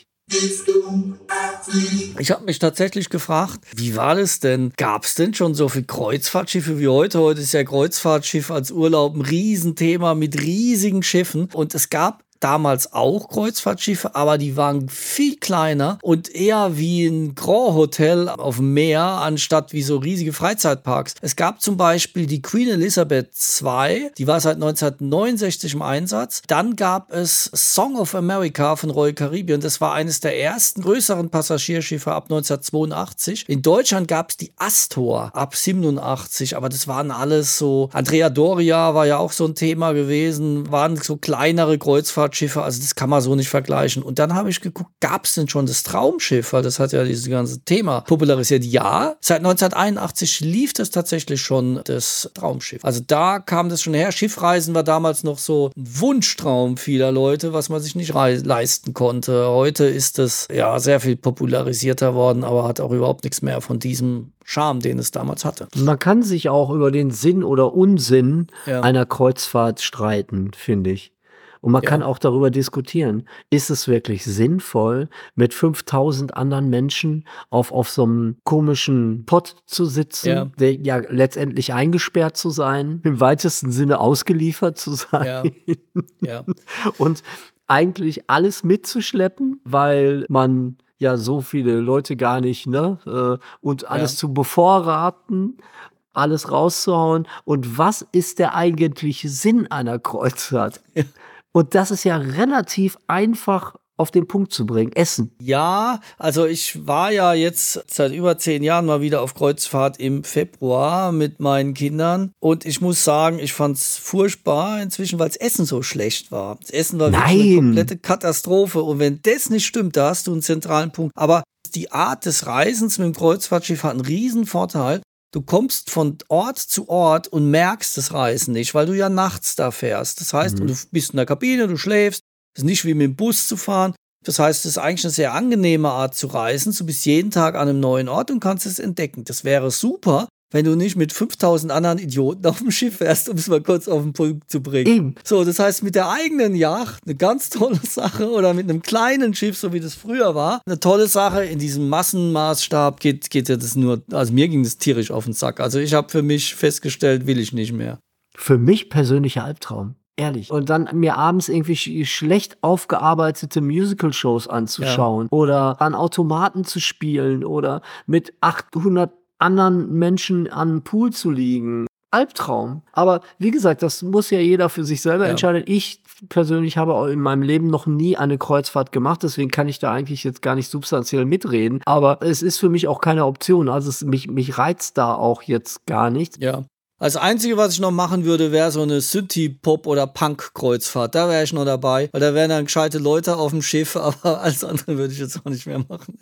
Ich habe mich tatsächlich gefragt, wie war das denn? Gab es denn schon so viele Kreuzfahrtschiffe wie heute? Heute ist ja Kreuzfahrtschiff als Urlaub ein Riesenthema mit riesigen Schiffen. Und es gab damals auch Kreuzfahrtschiffe, aber die waren viel kleiner und eher wie ein Grand Hotel auf dem Meer, anstatt wie so riesige Freizeitparks. Es gab zum Beispiel die Queen Elizabeth zwei, die war seit neunzehnhundertneunundsechzig im Einsatz. Dann gab es Song of America von Royal Caribbean, das war eines der ersten größeren Passagierschiffe ab neunzehnhundertzweiundachtzig. In Deutschland gab es die Astor ab siebenundachtzig, aber das waren alles so, Andrea Doria war ja auch so ein Thema gewesen, waren so kleinere Kreuzfahrtschiffe. Also das kann man so nicht vergleichen. Und dann habe ich geguckt, gab es denn schon das Traumschiff? Weil das hat ja dieses ganze Thema popularisiert. Ja, seit neunzehnhunderteinundachtzig lief das tatsächlich schon, das Traumschiff. Also da kam das schon her. Schiffreisen war damals noch so ein Wunschtraum vieler Leute, was man sich nicht leisten konnte. Heute ist es ja sehr viel popularisierter worden, aber hat auch überhaupt nichts mehr von diesem Charme, den es damals hatte. Man kann sich auch über den Sinn oder Unsinn Ja. einer Kreuzfahrt streiten, finde ich. Und man Ja. kann auch darüber diskutieren, ist es wirklich sinnvoll, mit fünftausend anderen Menschen auf, auf so einem komischen Pott zu sitzen, Ja. der ja letztendlich eingesperrt zu sein, im weitesten Sinne ausgeliefert zu sein Ja. Ja. und eigentlich alles mitzuschleppen, weil man ja so viele Leute gar nicht, ne, äh, und alles Ja. zu bevorraten, alles rauszuhauen. Und was ist der eigentliche Sinn einer Kreuzfahrt? Ja. Und das ist ja relativ einfach auf den Punkt zu bringen. Essen. Ja, also ich war ja jetzt seit über zehn Jahren mal wieder auf Kreuzfahrt im Februar mit meinen Kindern und ich muss sagen, ich fand's furchtbar inzwischen, weil das Essen so schlecht war. Das Essen war wirklich eine Nein. komplette Katastrophe und wenn das nicht stimmt, da hast du einen zentralen Punkt. Aber die Art des Reisens mit dem Kreuzfahrtschiff hat einen riesen Vorteil. Du kommst von Ort zu Ort und merkst das Reisen nicht, weil du ja nachts da fährst. Das heißt, Mhm. du bist in der Kabine, du schläfst. Es ist nicht wie mit dem Bus zu fahren. Das heißt, es ist eigentlich eine sehr angenehme Art zu reisen. Du bist jeden Tag an einem neuen Ort und kannst es entdecken. Das wäre super, wenn du nicht mit fünftausend anderen Idioten auf dem Schiff wärst, um es mal kurz auf den Punkt zu bringen. Eben. So, das heißt, mit der eigenen Yacht eine ganz tolle Sache oder mit einem kleinen Schiff, so wie das früher war, eine tolle Sache. In diesem Massenmaßstab geht, geht ja das nur, also mir ging das tierisch auf den Sack. Also ich habe für mich festgestellt, will ich nicht mehr. Für mich persönlicher Albtraum. Ehrlich. Und dann mir abends irgendwie sch schlecht aufgearbeitete Musical-Shows anzuschauen oder an Automaten zu spielen oder mit achthundert anderen Menschen an 'n Pool zu liegen. Albtraum. Aber wie gesagt, das muss ja jeder für sich selber Ja. entscheiden. Ich persönlich habe auch in meinem Leben noch nie eine Kreuzfahrt gemacht, deswegen kann ich da eigentlich jetzt gar nicht substanziell mitreden. Aber es ist für mich auch keine Option. Also es, mich, mich reizt da auch jetzt gar nichts. Ja. Das Einzige, was ich noch machen würde, wäre so eine Synthie-Pop- oder Punk-Kreuzfahrt. Da wäre ich noch dabei, weil da wären dann gescheite Leute auf dem Schiff, aber alles andere würde ich jetzt auch nicht mehr machen.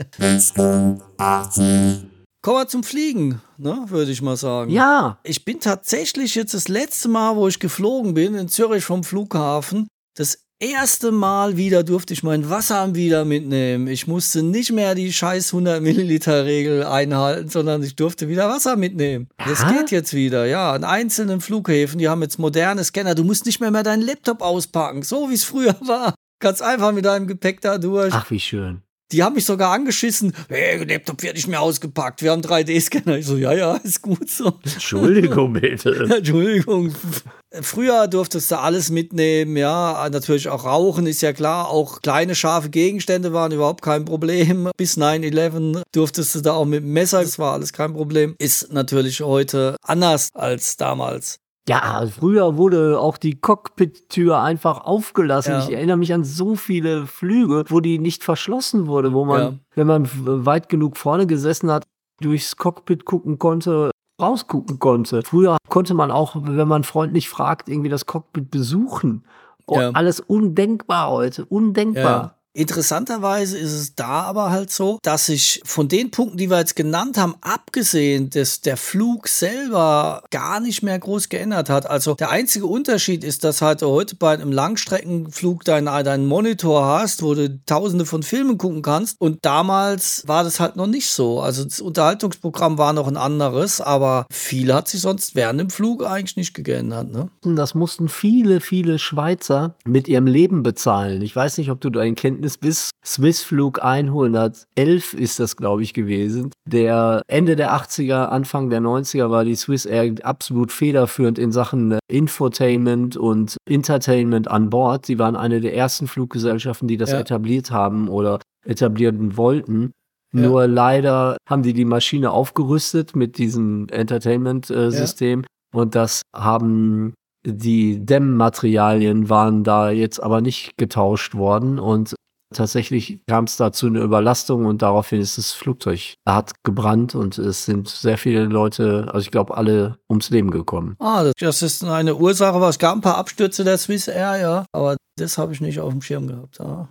Kommen wir zum Fliegen, ne, würde ich mal sagen. Ja. Ich bin tatsächlich jetzt das letzte Mal, wo ich geflogen bin, in Zürich vom Flughafen, das erste Mal wieder durfte ich mein Wasser wieder mitnehmen. Ich musste nicht mehr die scheiß hundert Milliliter Regel einhalten, sondern ich durfte wieder Wasser mitnehmen. Das Aha. geht jetzt wieder, ja. An einzelnen Flughäfen, die haben jetzt moderne Scanner. Du musst nicht mehr, mehr deinen Laptop auspacken, so wie es früher war. Kannst einfach mit deinem Gepäck da durch. Ach, wie schön. Die haben mich sogar angeschissen. Hey, Laptop wird nicht mehr ausgepackt. Wir haben drei D Scanner. Ich so, ja, ja, ist gut so. Entschuldigung, bitte. Entschuldigung. Früher durftest du alles mitnehmen, ja, natürlich auch rauchen, ist ja klar, auch kleine scharfe Gegenstände waren überhaupt kein Problem. Bis neun elf durftest du da auch mit dem Messer, das war alles kein Problem. Ist natürlich heute anders als damals. Ja, früher wurde auch die Cockpit-Tür einfach aufgelassen. Ja. Ich erinnere mich an so viele Flüge, wo die nicht verschlossen wurde, wo man, Ja. wenn man weit genug vorne gesessen hat, durchs Cockpit gucken konnte, rausgucken konnte. Früher konnte man auch, wenn man freundlich fragt, irgendwie das Cockpit besuchen. Oh, Ja. Alles undenkbar heute, undenkbar. Ja. Interessanterweise ist es da aber halt so, dass sich von den Punkten, die wir jetzt genannt haben, abgesehen, dass der Flug selber gar nicht mehr groß geändert hat. Also der einzige Unterschied ist, dass halt heute bei einem Langstreckenflug deinen, deinen Monitor hast, wo du tausende von Filmen gucken kannst. Und damals war das halt noch nicht so. Also das Unterhaltungsprogramm war noch ein anderes, aber viel hat sich sonst während dem Flug eigentlich nicht geändert, ne? Das mussten viele, viele Schweizer mit ihrem Leben bezahlen. Ich weiß nicht, ob du da in Kenntnis bist. Swissflug hundertelf ist das, glaube ich, gewesen. Der Ende der achtziger, Anfang der neunziger war die Swiss Air absolut federführend in Sachen Infotainment und Entertainment an Bord. Sie waren eine der ersten Fluggesellschaften, die das Ja. etabliert haben oder etablieren wollten. Ja. Nur leider haben die die Maschine aufgerüstet mit diesem Entertainment-System und das haben die Dämmmaterialien waren da jetzt aber nicht getauscht worden und tatsächlich kam es da zu einer Überlastung und daraufhin ist das Flugzeug hat gebrannt und es sind sehr viele Leute, also ich glaube alle ums Leben gekommen. Ah, das ist eine Ursache, was es gab ein paar Abstürze der Swiss Air, ja, aber das habe ich nicht auf dem Schirm gehabt. Ja.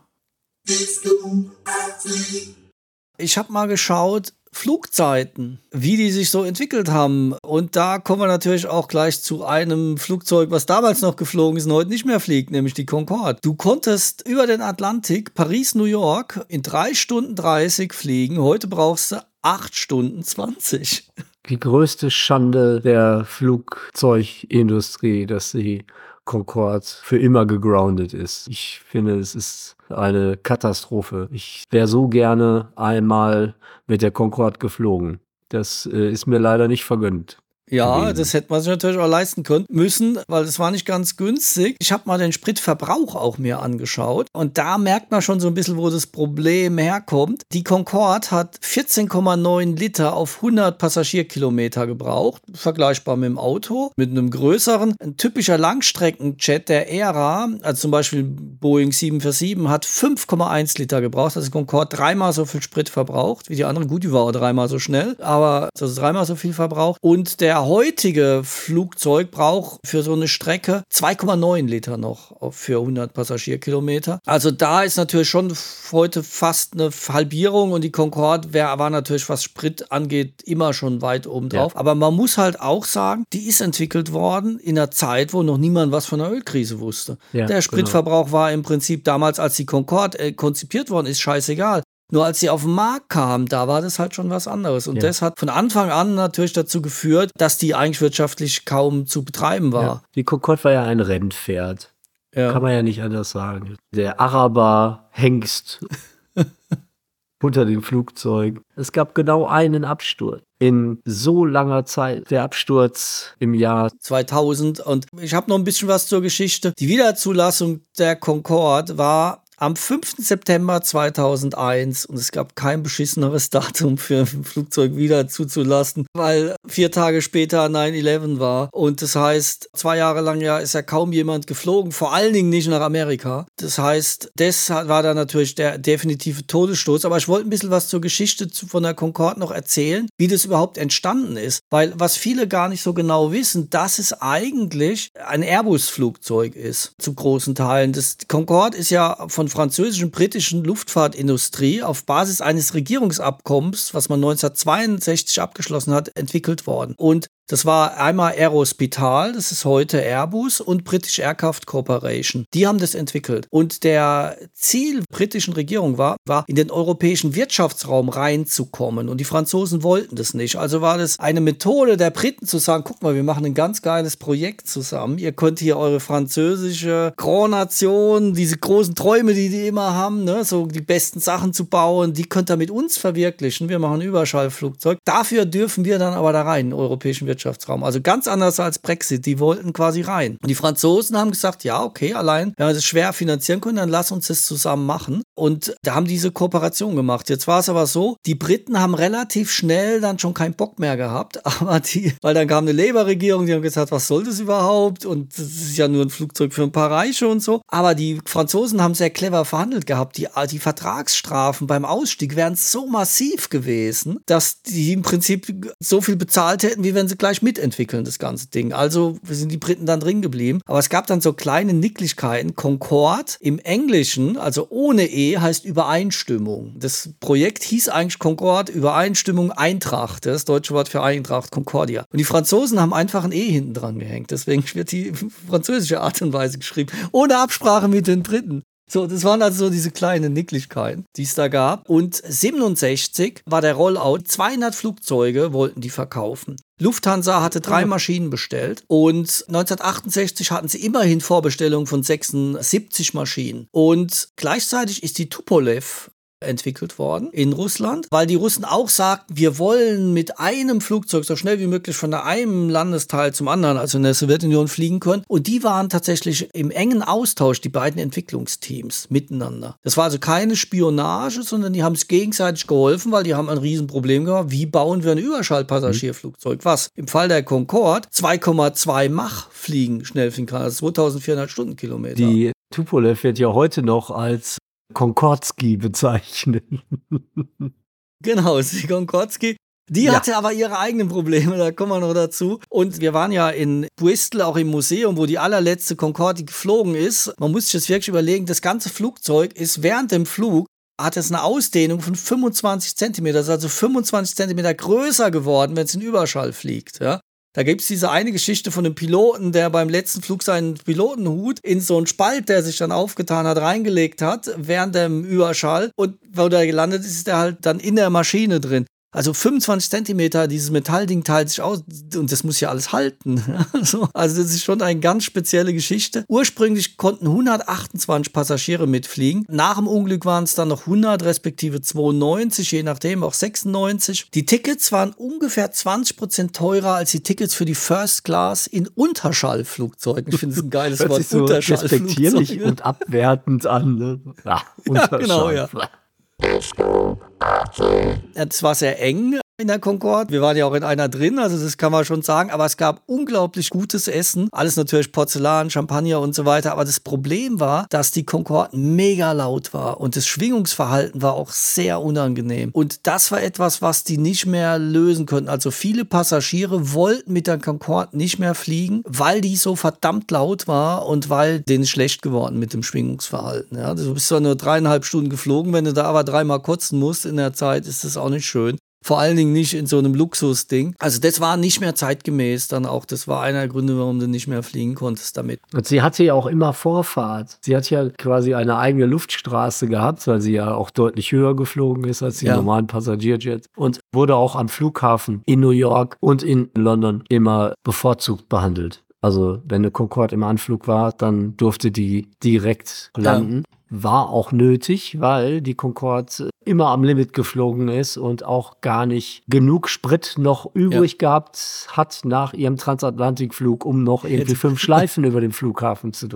Ich habe mal geschaut, Flugzeiten, wie die sich so entwickelt haben. Und da kommen wir natürlich auch gleich zu einem Flugzeug, was damals noch geflogen ist und heute nicht mehr fliegt, nämlich die Concorde. Du konntest über den Atlantik, Paris, New York, in drei Stunden dreißig fliegen. Heute brauchst du acht Stunden zwanzig. Die größte Schande der Flugzeugindustrie, dass die Concorde für immer gegroundet ist. Ich finde, es ist eine Katastrophe. Ich wäre so gerne einmal mit der Concorde geflogen. Das äh, ist mir leider nicht vergönnt. Ja, gewesen. das hätte man sich natürlich auch leisten können müssen, weil es war nicht ganz günstig. Ich habe mal den Spritverbrauch auch mir angeschaut und da merkt man schon so ein bisschen, wo das Problem herkommt. Die Concorde hat vierzehn Komma neun Liter auf hundert Passagierkilometer gebraucht, vergleichbar mit dem Auto, mit einem größeren. Ein typischer Langstreckenjet der Ära, also zum Beispiel Boeing sieben vier sieben, hat fünf Komma eins Liter gebraucht, also die Concorde dreimal so viel Sprit verbraucht wie die andere. Gut, die war auch dreimal so schnell, aber also dreimal so viel verbraucht. Und der heutige Flugzeug braucht für so eine Strecke zwei Komma neun Liter noch für hundert Passagierkilometer. Also da ist natürlich schon heute fast eine Halbierung und die Concorde wär, war natürlich, was Sprit angeht, immer schon weit oben drauf. Ja. Aber man muss halt auch sagen, die ist entwickelt worden in einer Zeit, wo noch niemand was von der Ölkrise wusste. Ja, der Spritverbrauch genau. war im Prinzip damals, als die Concorde äh, konzipiert worden ist, scheißegal. Nur als sie auf den Markt kam, da war das halt schon was anderes. Und ja. das hat von Anfang an natürlich dazu geführt, dass die eigentlich wirtschaftlich kaum zu betreiben war. Ja. Die Concorde war ja ein Rennpferd. Ja. Kann man ja nicht anders sagen. Der Araber-Hengst unter dem Flugzeug. Es gab genau einen Absturz. In so langer Zeit. Der Absturz im Jahr zweitausend. Und ich habe noch ein bisschen was zur Geschichte. Die Wiederzulassung der Concorde war Am fünften September zweitausendeins, und es gab kein beschisseneres Datum für ein Flugzeug wieder zuzulassen, weil vier Tage später neun elf war. Und das heißt, zwei Jahre lang ja ist ja kaum jemand geflogen, vor allen Dingen nicht nach Amerika. Das heißt, das war dann natürlich der definitive Todesstoß. Aber ich wollte ein bisschen was zur Geschichte von der Concorde noch erzählen, wie das überhaupt entstanden ist. Weil was viele gar nicht so genau wissen, dass es eigentlich ein Airbus-Flugzeug ist, zu großen Teilen. Das Concorde ist ja von französischen, britischen Luftfahrtindustrie auf Basis eines Regierungsabkommens, was man neunzehnhundertzweiundsechzig abgeschlossen hat, entwickelt worden. Und das war einmal Aerospital, das ist heute Airbus, und British Aircraft Corporation. Die haben das entwickelt. Und der Ziel der britischen Regierung war, war, in den europäischen Wirtschaftsraum reinzukommen. Und die Franzosen wollten das nicht. Also war das eine Methode der Briten zu sagen, guck mal, wir machen ein ganz geiles Projekt zusammen. Ihr könnt hier eure französische Grand Nation, diese großen Träume, die die immer haben, ne, so die besten Sachen zu bauen, die könnt ihr mit uns verwirklichen. Wir machen ein Überschallflugzeug. Dafür dürfen wir dann aber da rein, in den europäischen Wirtschaftsraum. Also ganz anders als Brexit. Die wollten quasi rein. Und die Franzosen haben gesagt, ja, okay, allein, wenn wir das schwer finanzieren können, dann lass uns das zusammen machen. Und da haben diese Kooperation gemacht. Jetzt war es aber so, die Briten haben relativ schnell dann schon keinen Bock mehr gehabt, aber die, weil dann kam eine Labour-Regierung, die haben gesagt, was soll das überhaupt? Und das ist ja nur ein Flugzeug für ein paar Reiche und so. Aber die Franzosen haben sehr clever verhandelt gehabt. Die, die Vertragsstrafen beim Ausstieg wären so massiv gewesen, dass die im Prinzip so viel bezahlt hätten, wie wenn sie gleich mitentwickeln, das ganze Ding. Also sind die Briten dann drin geblieben. Aber es gab dann so kleine Nicklichkeiten. Concorde im Englischen, also ohne E, heißt Übereinstimmung. Das Projekt hieß eigentlich Concorde, Übereinstimmung, Eintracht. Das deutsche Wort für Eintracht, Concordia. Und die Franzosen haben einfach ein E hinten dran gehängt. Deswegen wird die französische Art und Weise geschrieben. Ohne Absprache mit den Briten. So, das waren also so diese kleinen Nicklichkeiten, die es da gab. Und siebenundsechzig war der Rollout. zweihundert Flugzeuge wollten die verkaufen. Lufthansa hatte drei Maschinen bestellt und neunzehnhundertachtundsechzig hatten sie immerhin Vorbestellungen von sechsundsiebzig Maschinen. Und gleichzeitig ist die Tupolev entwickelt worden in Russland, weil die Russen auch sagten, wir wollen mit einem Flugzeug so schnell wie möglich von einem Landesteil zum anderen, also in der Sowjetunion, fliegen können. Und die waren tatsächlich im engen Austausch, die beiden Entwicklungsteams miteinander. Das war also keine Spionage, sondern die haben es gegenseitig geholfen, weil die haben ein Riesenproblem gehabt. Wie bauen wir ein Überschallpassagierflugzeug, was im Fall der Concorde zwei Komma zwei Mach fliegen, schnell fliegen kann, also zweitausendvierhundert Stundenkilometer. Die Tupolev wird ja heute noch als Concordski bezeichnen. Genau, die Concordski. Die ja. hatte aber ihre eigenen Probleme, da kommen wir noch dazu. Und wir waren ja in Bristol, auch im Museum, wo die allerletzte Concorde geflogen ist. Man muss sich das wirklich überlegen, das ganze Flugzeug ist während dem Flug, hat es eine Ausdehnung von fünfundzwanzig Zentimeter, das ist also fünfundzwanzig Zentimeter größer geworden, wenn es in Überschall fliegt, ja. Da gibt es diese eine Geschichte von einem Piloten, der beim letzten Flug seinen Pilotenhut in so einen Spalt, der sich dann aufgetan hat, reingelegt hat, während dem Überschall. Und wo der gelandet ist, ist der halt dann in der Maschine drin. Also fünfundzwanzig Zentimeter, dieses Metallding teilt sich aus und das muss ja alles halten. Also das ist schon eine ganz spezielle Geschichte. Ursprünglich konnten hundertachtundzwanzig Passagiere mitfliegen. Nach dem Unglück waren es dann noch hundert respektive zweiundneunzig, je nachdem auch sechsundneunzig. Die Tickets waren ungefähr zwanzig Prozent teurer als die Tickets für die First Class in Unterschallflugzeugen. Ich finde es ein geiles Hört Wort. sich so respektierlich und abwertend an. Ne? Ja, ja, genau, ja. Es war sehr eng in der Concorde. Wir waren ja auch in einer drin, also das kann man schon sagen. Aber es gab unglaublich gutes Essen. Alles natürlich Porzellan, Champagner und so weiter. Aber das Problem war, dass die Concorde mega laut war. Und das Schwingungsverhalten war auch sehr unangenehm. Und das war etwas, was die nicht mehr lösen konnten. Also viele Passagiere wollten mit der Concorde nicht mehr fliegen, weil die so verdammt laut war und weil denen schlecht geworden mit dem Schwingungsverhalten. Ja, du bist zwar nur dreieinhalb Stunden geflogen, wenn du da aber dreimal kotzen musst in der Zeit, ist das auch nicht schön. Vor allen Dingen nicht in so einem Luxusding. Also das war nicht mehr zeitgemäß dann auch. Das war einer der Gründe, warum du nicht mehr fliegen konntest damit. Und sie hatte ja auch immer Vorfahrt. Sie hat ja quasi eine eigene Luftstraße gehabt, weil sie ja auch deutlich höher geflogen ist als die ja. normalen Passagierjets. Und wurde auch am Flughafen in New York und in London immer bevorzugt behandelt. Also wenn eine Concorde im Anflug war, dann durfte die direkt landen. Ja. War auch nötig, weil die Concorde immer am Limit geflogen ist und auch gar nicht genug Sprit noch übrig ja. gehabt hat nach ihrem Transatlantikflug, um noch irgendwie fünf Schleifen über den Flughafen zu drehen.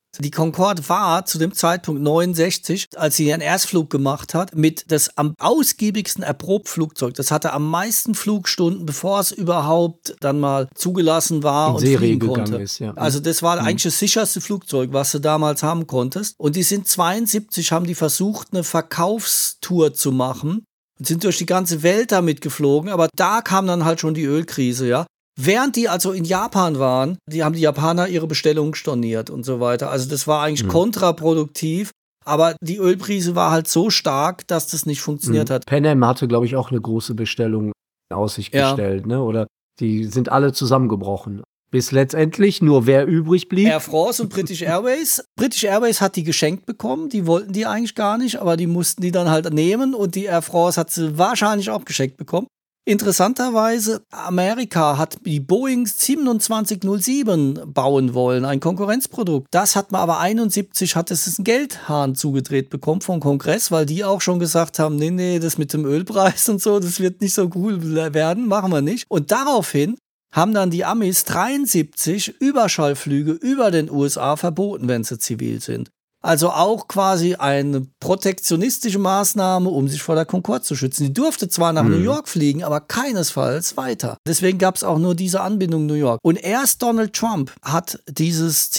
Die Concorde war zu dem Zeitpunkt neunundsechzig, als sie ihren Erstflug gemacht hat, mit das am ausgiebigsten erprobten Flugzeug. Das hatte am meisten Flugstunden, bevor es überhaupt dann mal zugelassen war In und Serie fliegen gegangen konnte. ist, ja. Also das war Mhm. eigentlich das sicherste Flugzeug, was du damals haben konntest. Und die sind zweiundsiebzig, haben die versucht, eine Verkaufstour zu machen und sind durch die ganze Welt damit geflogen. Aber da kam dann halt schon die Ölkrise, ja. Während die also in Japan waren, die haben die Japaner ihre Bestellungen storniert und so weiter. Also das war eigentlich Mhm. kontraproduktiv, aber die Ölkrise war halt so stark, dass das nicht funktioniert Mhm. hat. Pan Am hatte, glaube ich, auch eine große Bestellung in Aussicht Ja. gestellt, ne? Oder die sind alle zusammengebrochen. Bis letztendlich nur wer übrig blieb. Air France und British Airways. British Airways hat die geschenkt bekommen, die wollten die eigentlich gar nicht, aber die mussten die dann halt nehmen und die Air France hat sie wahrscheinlich auch geschenkt bekommen. Interessanterweise, Amerika hat die Boeing siebenundzwanzig null sieben bauen wollen, ein Konkurrenzprodukt. Das hat man aber einundsiebzig, hat es einen Geldhahn zugedreht bekommen vom Kongress, weil die auch schon gesagt haben, nee, nee, das mit dem Ölpreis und so, das wird nicht so cool werden, machen wir nicht. Und daraufhin haben dann die Amis dreiundsiebzig Überschallflüge über den U S A verboten, wenn sie zivil sind. Also auch quasi eine protektionistische Maßnahme, um sich vor der Concorde zu schützen. Die durfte zwar nach Mhm. New York fliegen, aber keinesfalls weiter. Deswegen gab es auch nur diese Anbindung New York. Und erst Donald Trump hat dieses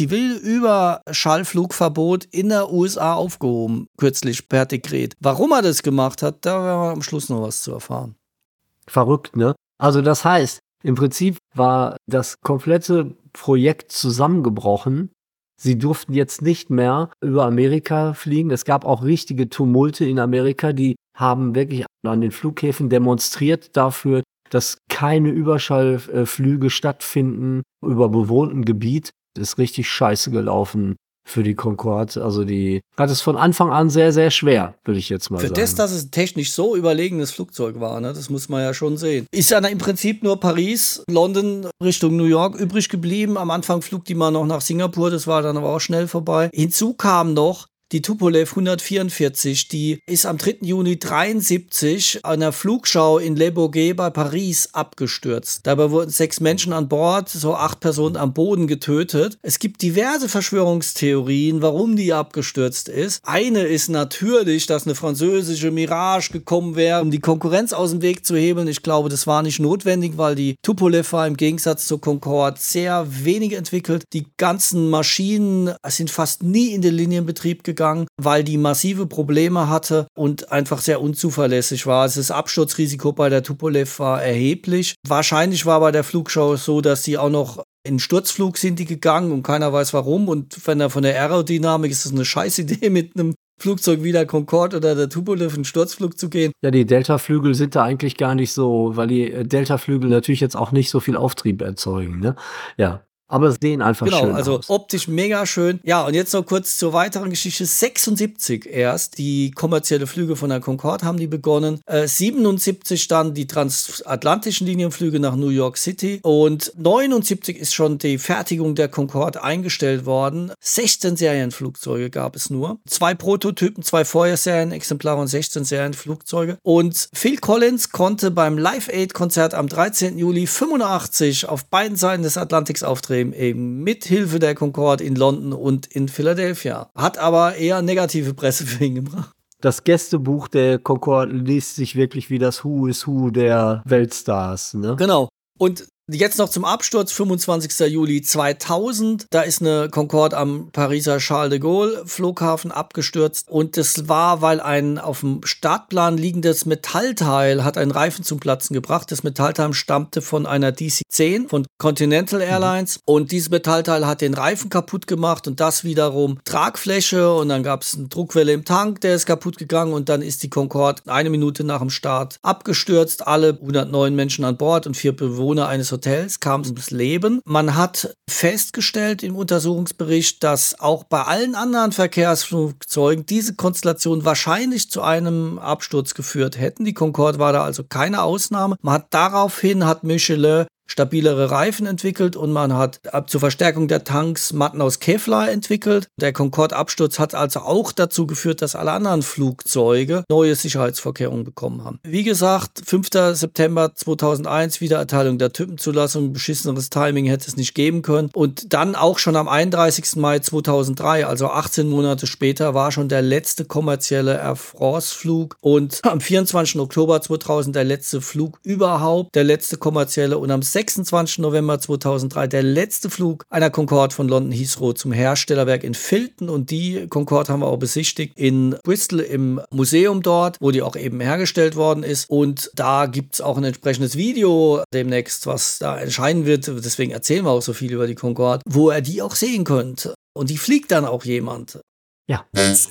Zivilüberschallflugverbot in der U S A aufgehoben, kürzlich per Dekret. Warum er das gemacht hat, da werden wir am Schluss noch was zu erfahren. Verrückt, ne? Also das heißt, im Prinzip war das komplette Projekt zusammengebrochen. Sie durften jetzt nicht mehr über Amerika fliegen. Es gab auch richtige Tumulte in Amerika, die haben wirklich an den Flughäfen demonstriert dafür, dass keine Überschallflüge stattfinden über bewohntem Gebiet. Das ist richtig scheiße gelaufen für die Concorde. Also die hat es von Anfang an sehr, sehr schwer, würde ich jetzt mal Für sagen. das, dass es technisch so überlegenes Flugzeug war, ne, das muss man ja schon sehen. Ist ja im Prinzip nur Paris, London Richtung New York übrig geblieben. Am Anfang flog die mal noch nach Singapur, das war dann aber auch schnell vorbei. Hinzu kam noch die Tupolev hundertvierundvierzig, die ist am dritten Juni dreiundsiebzig an einer Flugschau in Le Bourget bei Paris abgestürzt. Dabei wurden sechs Menschen an Bord, so acht Personen am Boden getötet. Es gibt diverse Verschwörungstheorien, warum die abgestürzt ist. Eine ist natürlich, dass eine französische Mirage gekommen wäre, um die Konkurrenz aus dem Weg zu hebeln. Ich glaube, das war nicht notwendig, weil die Tupolev war im Gegensatz zur Concorde sehr wenig entwickelt. Die ganzen Maschinen sind fast nie in den Linienbetrieb gegangen, weil die massive Probleme hatte und einfach sehr unzuverlässig war. Also das Absturzrisiko bei der Tupolev war erheblich. Wahrscheinlich war bei der Flugschau so, dass sie auch noch in Sturzflug sind die gegangen und keiner weiß warum. Und wenn er von der Aerodynamik ist es eine scheiß Idee, mit einem Flugzeug wie der Concorde oder der Tupolev in Sturzflug zu gehen. Ja, die Delta-Flügel sind da eigentlich gar nicht so, weil die äh, Delta-Flügel natürlich jetzt auch nicht so viel Auftrieb erzeugen, ne? Ja. Aber es sehen einfach Genau, schön also aus. optisch mega schön. Ja, und jetzt noch kurz zur weiteren Geschichte. sechsundsiebzig erst, die kommerzielle Flüge von der Concorde haben die begonnen. Äh, siebenundsiebzig dann die transatlantischen Linienflüge nach New York City. Und neunundsiebzig ist schon die Fertigung der Concorde eingestellt worden. sechzehn Serienflugzeuge gab es nur. Zwei Prototypen, zwei Vorjahrserien-Exemplare und sechzehn Serienflugzeuge. Und Phil Collins konnte beim Live Aid-Konzert am dreizehnten Juli fünfundachtzig auf beiden Seiten des Atlantiks auftreten. Eben mit Hilfe der Concorde in London und in Philadelphia. Hat aber eher negative Presse für ihn gebracht. Das Gästebuch der Concorde liest sich wirklich wie das Who is Who der Weltstars, ne? Genau. Und jetzt noch zum Absturz, fünfundzwanzigsten Juli zweitausend. Da ist eine Concorde am Pariser Charles de Gaulle Flughafen abgestürzt. Und das war, weil ein auf dem Startplan liegendes Metallteil hat einen Reifen zum Platzen gebracht. Das Metallteil stammte von einer D C zehn von Continental Airlines. Mhm. Und dieses Metallteil hat den Reifen kaputt gemacht und das wiederum Tragfläche. Und dann gab es eine Druckwelle im Tank, der ist kaputt gegangen. Und dann ist die Concorde eine Minute nach dem Start abgestürzt. Alle hundertneun Menschen an Bord und vier Bewohner eines Hotels kamen ums Leben. Man hat festgestellt im Untersuchungsbericht, dass auch bei allen anderen Verkehrsflugzeugen diese Konstellation wahrscheinlich zu einem Absturz geführt hätten. Die Concorde war da also keine Ausnahme. Man hat daraufhin, hat Michelin stabilere Reifen entwickelt und man hat zur Verstärkung der Tanks Matten aus Kevlar entwickelt. Der Concorde-Absturz hat also auch dazu geführt, dass alle anderen Flugzeuge neue Sicherheitsvorkehrungen bekommen haben. Wie gesagt, fünfter September zweitausendeins, Wiedererteilung der Typenzulassung, beschisseneres Timing hätte es nicht geben können. Und dann auch schon am einunddreißigsten Mai zweitausenddrei, also achtzehn Monate später, war schon der letzte kommerzielle Air France-Flug und am vierundzwanzigsten Oktober zweitausend der letzte Flug überhaupt, der letzte kommerzielle und am sechsundzwanzigsten November zweitausenddrei der letzte Flug einer Concorde von London Heathrow zum Herstellerwerk in Filton und die Concorde haben wir auch besichtigt in Bristol im Museum dort, wo die auch eben hergestellt worden ist und da gibt es auch ein entsprechendes Video demnächst, was da erscheinen wird, deswegen erzählen wir auch so viel über die Concorde, wo ihr die auch sehen könnt und die fliegt dann auch jemand. Ja.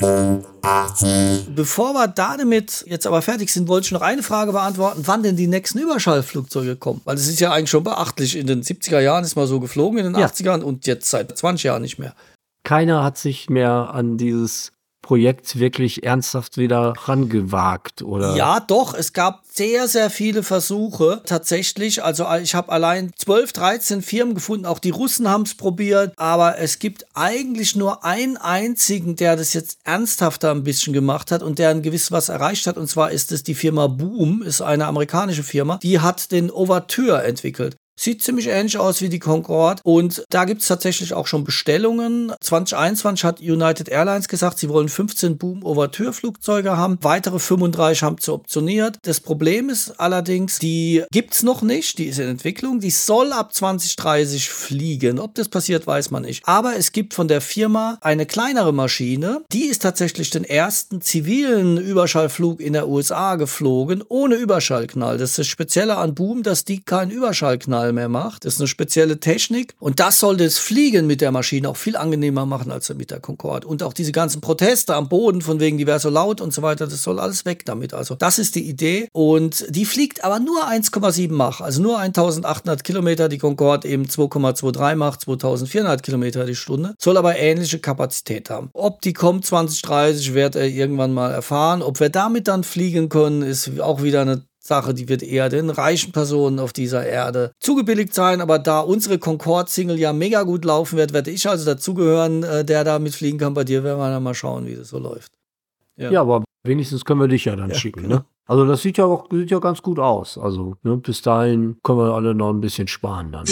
Bevor wir da damit jetzt aber fertig sind, wollte ich noch eine Frage beantworten, wann denn die nächsten Überschallflugzeuge kommen. Weil es ist ja eigentlich schon beachtlich. In den siebziger Jahren ist man so geflogen, in den ja. achtzigern und jetzt seit zwanzig Jahren nicht mehr. Keiner hat sich mehr an dieses Projekt wirklich ernsthaft wieder rangewagt, oder? Ja, doch. Es gab sehr, sehr viele Versuche tatsächlich. Also ich habe allein zwölf, dreizehn Firmen gefunden. Auch die Russen haben es probiert. Aber es gibt eigentlich nur einen einzigen, der das jetzt ernsthafter ein bisschen gemacht hat und der ein gewisses was erreicht hat. Und zwar ist es die Firma Boom, ist eine amerikanische Firma. Die hat den Overture entwickelt. Sieht ziemlich ähnlich aus wie die Concorde und da gibt es tatsächlich auch schon Bestellungen. zwanzig einundzwanzig hat United Airlines gesagt, sie wollen fünfzehn Boom Overture-Flugzeuge haben. Weitere fünfunddreißig haben sie optioniert. Das Problem ist allerdings, die gibt es noch nicht, die ist in Entwicklung. Die soll ab zwanzig dreißig fliegen. Ob das passiert, weiß man nicht. Aber es gibt von der Firma eine kleinere Maschine, die ist tatsächlich den ersten zivilen Überschallflug in der U S A geflogen, ohne Überschallknall. Das ist das Spezielle an Boom, dass die keinen Überschallknall mehr macht. Das ist eine spezielle Technik und das soll das Fliegen mit der Maschine auch viel angenehmer machen als mit der Concorde. Und auch diese ganzen Proteste am Boden von wegen, die wäre so laut und so weiter, das soll alles weg damit. Also das ist die Idee und die fliegt aber nur eins Komma sieben Mach, also nur eintausendachthundert Kilometer, die Concorde eben zwei Komma zweiundzwanzig Mach, zweitausendvierhundert Kilometer die Stunde, soll aber ähnliche Kapazität haben. Ob die kommt zwanzig dreißig, wird er irgendwann mal erfahren. Ob wir damit dann fliegen können, ist auch wieder eine Sache, die wird eher den reichen Personen auf dieser Erde zugebilligt sein, aber da unsere Concorde-Single ja mega gut laufen wird, werde ich also dazugehören, äh, der da mitfliegen kann. Bei dir werden wir dann mal schauen, wie das so läuft. Ja, ja, aber wenigstens können wir dich ja dann ja, schicken, genau. Ne? Also das sieht ja auch sieht ja ganz gut aus. Also ne, bis dahin können wir alle noch ein bisschen sparen dann.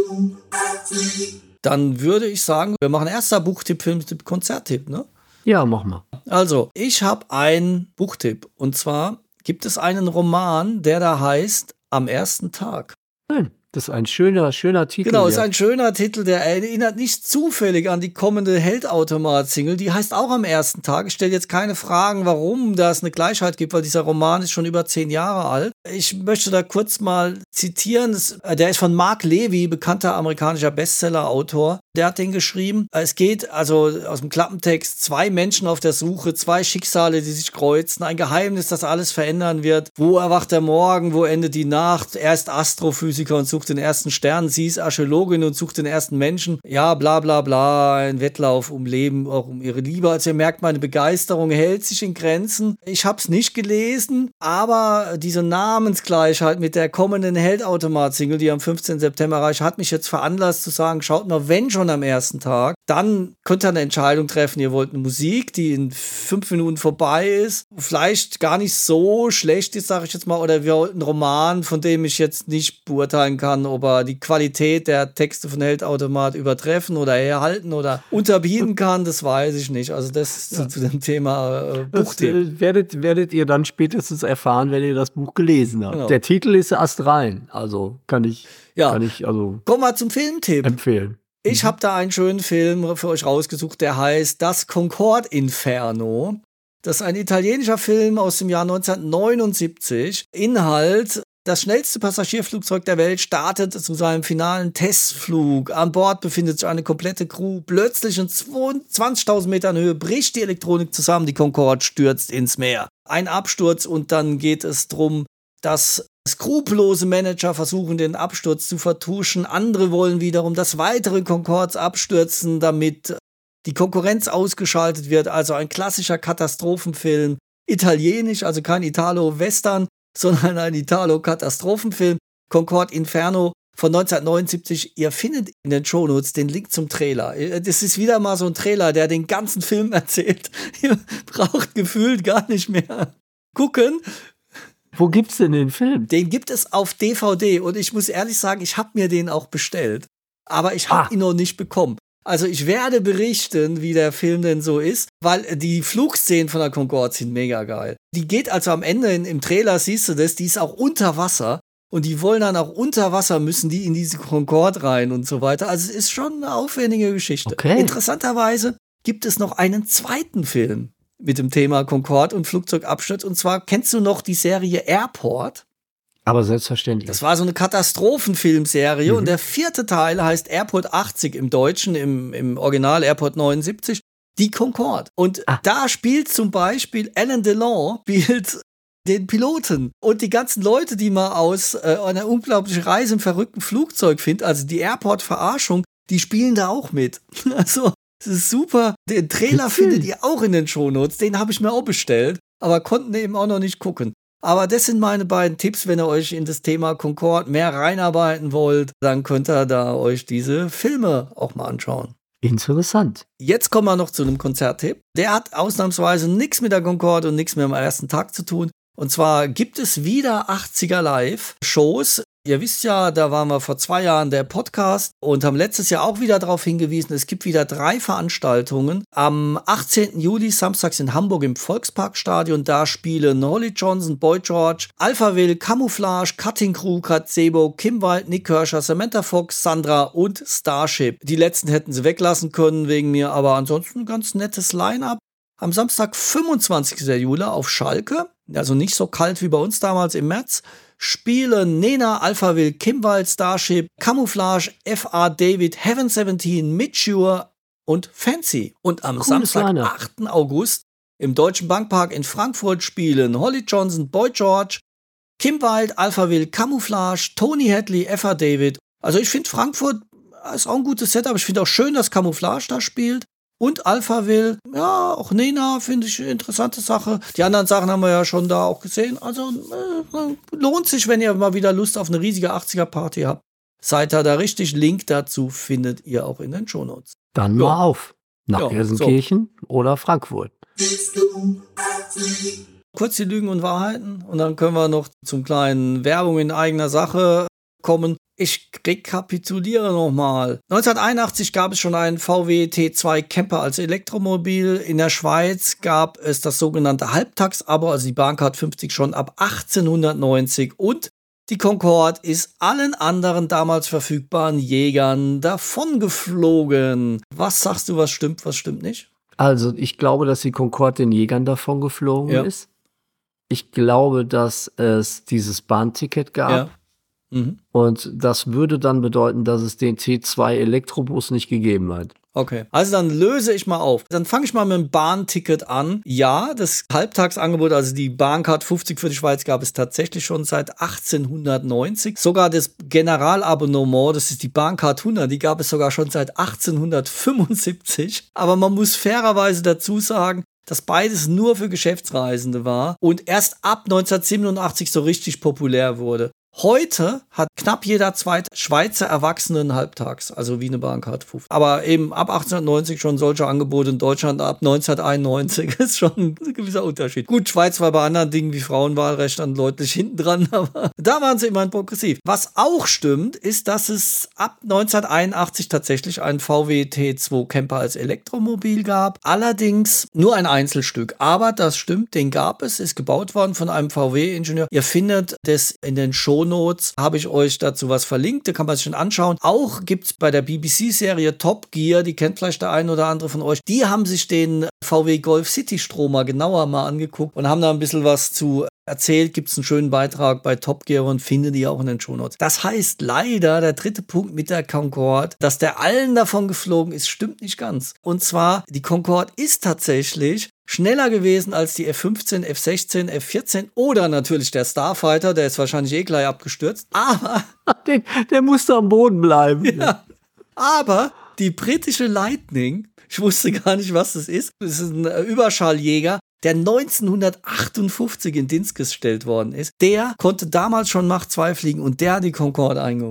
Dann würde ich sagen, wir machen erster Buchtipp, Filmtipp, Konzerttipp, ne? Ja, mach mal. Also, ich habe einen Buchtipp und zwar gibt es einen Roman, der da heißt Am ersten Tag. Nein, das ist ein schöner, schöner Titel. Genau, ja. ist ein schöner Titel, der erinnert nicht zufällig an die kommende Heldautomat-Single. Die heißt auch Am ersten Tag. Ich stelle jetzt keine Fragen, warum da es eine Gleichheit gibt, weil dieser Roman ist schon über zehn Jahre alt. Ich möchte da kurz mal zitieren. Das, der ist von Mark Levy, bekannter amerikanischer Bestseller-Autor. Der hat den geschrieben. Es geht also aus dem Klappentext, zwei Menschen auf der Suche, zwei Schicksale, die sich kreuzen, ein Geheimnis, das alles verändern wird. Wo erwacht der Morgen, wo endet die Nacht? Er ist Astrophysiker und sucht den ersten Stern, sie ist Archäologin und sucht den ersten Menschen. Ja, bla bla bla, ein Wettlauf um Leben, auch um ihre Liebe. Also ihr merkt, meine Begeisterung hält sich in Grenzen. Ich habe es nicht gelesen, aber diese Namensgleichheit mit der kommenden Heldautomat-Single, die am fünfzehnten September erreicht, hat mich jetzt veranlasst zu sagen, schaut mal, wenn schon am ersten Tag, dann könnt ihr eine Entscheidung treffen. Ihr wollt eine Musik, die in fünf Minuten vorbei ist, vielleicht gar nicht so schlecht ist, sage ich jetzt mal, oder wir wollten einen Roman, von dem ich jetzt nicht beurteilen kann, ob er die Qualität der Texte von Heldautomat übertreffen oder herhalten oder unterbieten kann, das weiß ich nicht. Also das ja. zu, zu dem Thema äh, Buchtipp. Das, äh, werdet, werdet ihr dann spätestens erfahren, wenn ihr das Buch gelesen habt. Genau. Der Titel ist Astrein, also kann ich, ja. kann ich also Kommen wir zum Filmtipp. Empfehlen. Ich habe da einen schönen Film für euch rausgesucht, der heißt Das Concorde-Inferno. Das ist ein italienischer Film aus dem Jahr neunzehnhundertneunundsiebzig. Inhalt: Das schnellste Passagierflugzeug der Welt startet zu seinem finalen Testflug. An Bord befindet sich eine komplette Crew. Plötzlich in zwanzigtausend Metern Höhe bricht die Elektronik zusammen. Die Concorde stürzt ins Meer. Ein Absturz und dann geht es darum, dass skrupellose Manager versuchen, den Absturz zu vertuschen. Andere wollen wiederum, dass weitere Concords abstürzen, damit die Konkurrenz ausgeschaltet wird. Also ein klassischer Katastrophenfilm. Italienisch, also kein Italo-Western, sondern ein Italo-Katastrophenfilm. Concorde Inferno von neunzehnhundertneunundsiebzig. Ihr findet in den Shownotes den Link zum Trailer. Das ist wieder mal so ein Trailer, der den ganzen Film erzählt. Ihr braucht gefühlt gar nicht mehr gucken. Wo gibt's denn den Film? Den gibt es auf D V D und ich muss ehrlich sagen, ich habe mir den auch bestellt. Aber ich habe Ah. ihn noch nicht bekommen. Also ich werde berichten, wie der Film denn so ist, weil die Flugszenen von der Concorde sind mega geil. Die geht also am Ende, in, im Trailer siehst du das, die ist auch unter Wasser und die wollen dann auch unter Wasser, müssen die in diese Concorde rein und so weiter. Also es ist schon eine aufwendige Geschichte. Okay. Interessanterweise gibt es noch einen zweiten Film mit dem Thema Concorde und Flugzeugabsturz und zwar kennst du noch die Serie Airport? Aber selbstverständlich. Das war so eine Katastrophenfilmserie Mhm. und der vierte Teil heißt Airport achtzig im Deutschen, im, im Original Airport neunundsiebzig, die Concorde. Und Ah. da spielt zum Beispiel Alain Delon, spielt den Piloten. Und die ganzen Leute, die man aus äh, einer unglaublichen Reise im verrückten Flugzeug findet, also die Airport-Verarschung, die spielen da auch mit. Also, das ist super. Den Trailer Witzig. findet ihr auch in den Shownotes, den habe ich mir auch bestellt, aber konnten eben auch noch nicht gucken. Aber das sind meine beiden Tipps, wenn ihr euch in das Thema Concorde mehr reinarbeiten wollt, dann könnt ihr da euch diese Filme auch mal anschauen. Interessant. Jetzt kommen wir noch zu einem Konzerttipp. Der hat ausnahmsweise nichts mit der Concorde und nichts mit dem ersten Tag zu tun. Und zwar gibt es wieder achtziger Live-Shows. Ihr wisst ja, da waren wir vor zwei Jahren der Podcast und haben letztes Jahr auch wieder darauf hingewiesen, es gibt wieder drei Veranstaltungen. Am achtzehnten Juli, samstags in Hamburg im Volksparkstadion, da spielen Holly Johnson, Boy George, Alphaville, Camouflage, Cutting Crew, Kat Sebo, Kim Wilde, Nick Kershaw, Samantha Fox, Sandra und Starship. Die letzten hätten sie weglassen können wegen mir, aber ansonsten ein ganz nettes Line-Up. Am Samstag, fünfundzwanzigsten Juli auf Schalke, also nicht so kalt wie bei uns damals im März, spielen Nena, Alphaville, Kim Wilde, Starship, Camouflage, F R David, Heaven siebzehn, Mature und Fancy. Und am Cooles Samstag, Line-Up. achten August, im Deutschen Bankpark in Frankfurt spielen Holly Johnson, Boy George, Kim Wilde, Alphaville, Camouflage, Tony Hadley, F R David. Also ich finde Frankfurt ist auch ein gutes Setup. Ich finde auch schön, dass Camouflage da spielt. Und Alphaville, ja, auch Nena finde ich eine interessante Sache. Die anderen Sachen haben wir ja schon da auch gesehen. Also äh, lohnt sich, wenn ihr mal wieder Lust auf eine riesige achtziger-Party habt. Seid da da richtig. Link dazu findet ihr auch in den Shownotes. Dann Ja. mal auf. Nach Ja, Gelsenkirchen oder Frankfurt. Kurz die Lügen und Wahrheiten und dann können wir noch zum kleinen Werbung in eigener Sache kommen. Ich rekapituliere nochmal. neunzehnhunderteinundachtzig gab es schon einen V W T zwei Camper als Elektromobil. In der Schweiz gab es das sogenannte Halbtagsabo, also die Bahncard fünfzig schon ab achtzehnhundertneunzig. Und die Concorde ist allen anderen damals verfügbaren Jägern davongeflogen. Was sagst du, was stimmt, was stimmt nicht? Also, ich glaube, dass die Concorde den Jägern davon geflogen Ja. ist. Ich glaube, dass es dieses Bahnticket gab. Ja. Mhm. Und das würde dann bedeuten, dass es den T zwei Elektrobus nicht gegeben hat. Okay, also dann löse ich mal auf. Dann fange ich mal mit dem Bahnticket an. Ja, das Halbtagsangebot, also die Bahncard fünfzig für die Schweiz gab es tatsächlich schon seit achtzehnhundertneunzig. Sogar das Generalabonnement, das ist die Bahncard hundert, die gab es sogar schon seit achtzehnhundertfünfundsiebzig. Aber man muss fairerweise dazu sagen, dass beides nur für Geschäftsreisende war und erst ab neunzehnhundertsiebenundachtzig so richtig populär wurde. Heute hat knapp jeder zweite Schweizer Erwachsene einen Halbtags, also wie eine Bahncard fünfzig. Aber eben ab achtzehnhundertneunzig schon solche Angebote, in Deutschland ab neunzehnhunderteinundneunzig ist schon ein gewisser Unterschied. Gut, Schweiz war bei anderen Dingen wie Frauenwahlrecht dann deutlich hinten dran, aber da waren sie immerhin progressiv. Was auch stimmt, ist, dass es ab neunzehnhunderteinundachtzig tatsächlich einen V W T zwei Camper als Elektromobil gab. Allerdings nur ein Einzelstück. Aber das stimmt, den gab es, ist gebaut worden von einem V W-Ingenieur. Ihr findet das in den Shownotes, habe ich euch dazu was verlinkt, da kann man sich schon anschauen. Auch gibt es bei der B B C-Serie Top Gear, die kennt vielleicht der ein oder andere von euch, die haben sich den V W Golf City Stromer genauer mal angeguckt und haben da ein bisschen was zu erzählt. Gibt es einen schönen Beitrag bei Top Gear und findet ihr auch in den Shownotes. Das heißt leider, der dritte Punkt mit der Concorde, dass der allen davon geflogen ist, stimmt nicht ganz. Und zwar, die Concorde ist tatsächlich schneller gewesen als die F fünfzehn, F sechzehn, F vierzehn oder natürlich der Starfighter, der ist wahrscheinlich eh gleich abgestürzt. Aber, Der, der musste am Boden bleiben. ja, aber die britische Lightning, ich wusste gar nicht, was das ist, das ist ein Überschalljäger, der neunzehnhundertachtundfünfzig in Dienst gestellt worden ist, der konnte damals schon Mach zwei fliegen und der hat die Concorde eingeholt.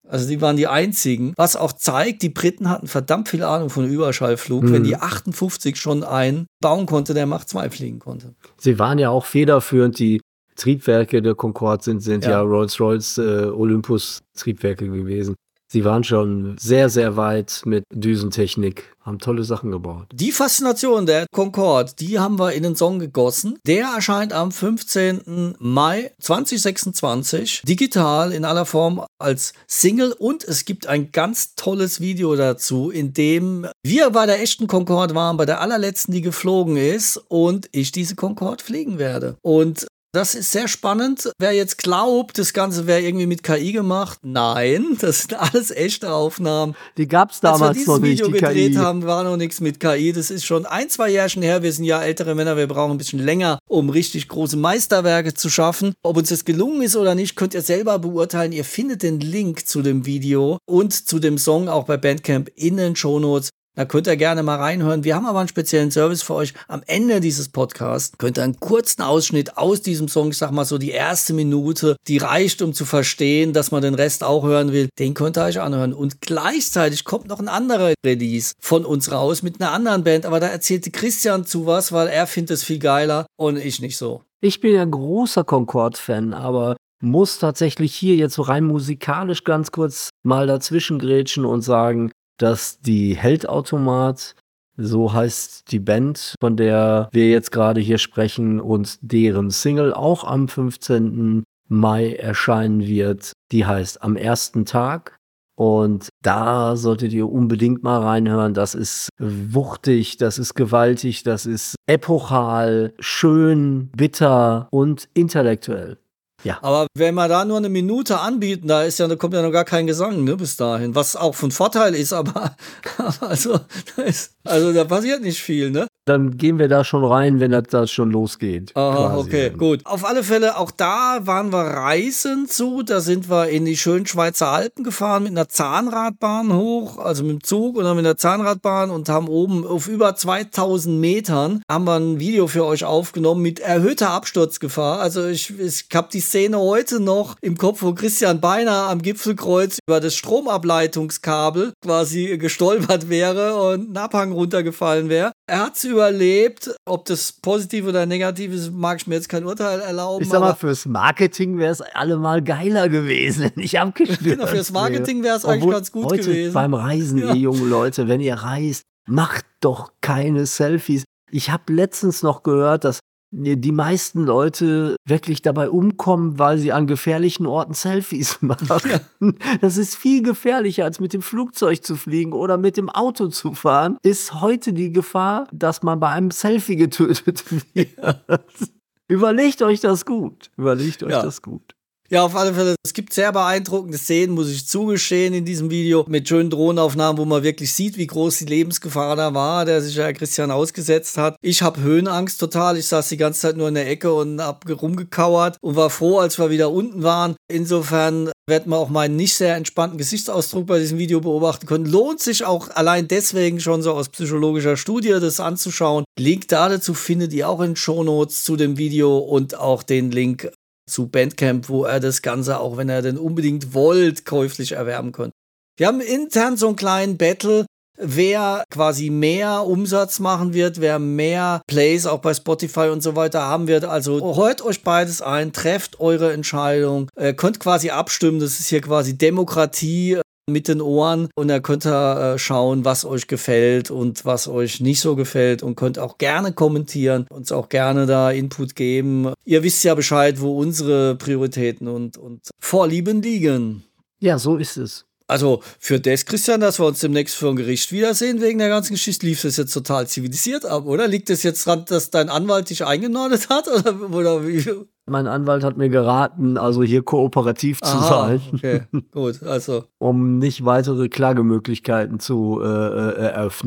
Also die waren die einzigen. Was auch zeigt, die Briten hatten verdammt viel Ahnung von Überschallflug, mhm. wenn die achtundfünfzig schon einen bauen konnte, der Mach zwei fliegen konnte. Sie waren ja auch federführend, die Triebwerke der Concorde sind, sind ja, ja Rolls-Royce äh, Olympus-Triebwerke gewesen. Sie waren schon sehr, sehr weit mit Düsentechnik, haben tolle Sachen gebaut. Die Faszination der Concorde, die haben wir in den Song gegossen. Der erscheint am fünfzehnten Mai zweitausendsechsundzwanzig, digital in aller Form als Single. Und es gibt ein ganz tolles Video dazu, in dem wir bei der echten Concorde waren, bei der allerletzten, die geflogen ist, und ich diese Concorde fliegen werde. Und das ist sehr spannend. Wer jetzt glaubt, das Ganze wäre irgendwie mit K I gemacht, nein, das sind alles echte Aufnahmen. Die gab es damals noch nicht, die Video die gedreht K I. haben, war noch nichts mit K I. Das ist schon ein, zwei Jährchen her. Wir sind ja ältere Männer, wir brauchen ein bisschen länger, um richtig große Meisterwerke zu schaffen. Ob uns das gelungen ist oder nicht, könnt ihr selber beurteilen. Ihr findet den Link zu dem Video und zu dem Song auch bei Bandcamp in den Shownotes. Da könnt ihr gerne mal reinhören. Wir haben aber einen speziellen Service für euch. Am Ende dieses Podcasts könnt ihr einen kurzen Ausschnitt aus diesem Song, ich sag mal so die erste Minute, die reicht, um zu verstehen, dass man den Rest auch hören will, den könnt ihr euch anhören. Und gleichzeitig kommt noch ein anderer Release von uns raus mit einer anderen Band, aber da erzählte Christian zu was, weil er findet es viel geiler und ich nicht so. Ich bin ja großer Concorde-Fan, aber muss tatsächlich hier jetzt so rein musikalisch ganz kurz mal dazwischen grätschen und sagen, dass die Heldautomat, so heißt die Band, von der wir jetzt gerade hier sprechen, und deren Single auch am fünfzehnten Mai erscheinen wird. Die heißt Am ersten Tag. Und da solltet ihr unbedingt mal reinhören. Das ist wuchtig, das ist gewaltig, das ist epochal, schön, bitter und intellektuell. Ja. Aber wenn wir da nur eine Minute anbieten, da ist ja, da kommt ja noch gar kein Gesang, ne, bis dahin. Was auch von Vorteil ist, aber also, da ist, also da passiert nicht viel, ne? Dann gehen wir da schon rein, wenn das, das schon losgeht. Aha, okay, gut. Auf alle Fälle, auch da waren wir reisend zu. Da sind wir in die schönen Schweizer Alpen gefahren mit einer Zahnradbahn hoch, also mit dem Zug und dann mit der Zahnradbahn, und haben oben auf über zweitausend Metern haben wir ein Video für euch aufgenommen mit erhöhter Absturzgefahr. Also ich, ich habe die Szene heute noch im Kopf, wo Christian beinahe am Gipfelkreuz über das Stromableitungskabel quasi gestolpert wäre und einen Abhang runtergefallen wäre. Er hat es überlebt. Ob das positiv oder negativ ist, mag ich mir jetzt kein Urteil erlauben. Ich sag mal, fürs Marketing wäre es allemal geiler gewesen. Ich hab gestört. Genau, fürs Marketing wäre es eigentlich ganz gut heute gewesen. Beim Reisen, ja. Ihr jungen Leute, wenn ihr reist, macht doch keine Selfies. Ich habe letztens noch gehört, dass die meisten Leute wirklich dabei umkommen, weil sie an gefährlichen Orten Selfies machen. Ja. Das ist viel gefährlicher, als mit dem Flugzeug zu fliegen oder mit dem Auto zu fahren. Ist heute die Gefahr, dass man bei einem Selfie getötet wird. Ja. Überlegt euch das gut. Überlegt euch ja. das gut. Ja, auf alle Fälle. Es gibt sehr beeindruckende Szenen, muss ich zugestehen, in diesem Video mit schönen Drohnenaufnahmen, wo man wirklich sieht, wie groß die Lebensgefahr da war, der sich ja Christian ausgesetzt hat. Ich habe Höhenangst total. Ich saß die ganze Zeit nur in der Ecke und hab rumgekauert und war froh, als wir wieder unten waren. Insofern wird man auch meinen nicht sehr entspannten Gesichtsausdruck bei diesem Video beobachten können. Lohnt sich auch allein deswegen schon so aus psychologischer Studie das anzuschauen. Link da dazu findet ihr auch in den Shownotes zu dem Video und auch den Link zu Bandcamp, wo er das Ganze, auch wenn er denn unbedingt wollt, käuflich erwerben könnt. Wir haben intern so einen kleinen Battle, wer quasi mehr Umsatz machen wird, wer mehr Plays auch bei Spotify und so weiter haben wird. Also hört euch beides ein, trefft eure Entscheidung, äh, könnt quasi abstimmen, das ist hier quasi Demokratie mit den Ohren, und da könnt ihr äh, schauen, was euch gefällt und was euch nicht so gefällt, und könnt auch gerne kommentieren, uns auch gerne da Input geben. Ihr wisst ja Bescheid, wo unsere Prioritäten und, und Vorlieben liegen. Ja, so ist es. Also für das, Christian, dass wir uns demnächst vor dem Gericht wiedersehen wegen der ganzen Geschichte, lief das jetzt total zivilisiert ab, oder? Liegt es jetzt dran, dass dein Anwalt dich eingenordet hat? Oder, oder wie? Mein Anwalt hat mir geraten, also hier kooperativ zu Aha, sein. Okay, gut, also. Um nicht weitere Klagemöglichkeiten zu äh, eröffnen.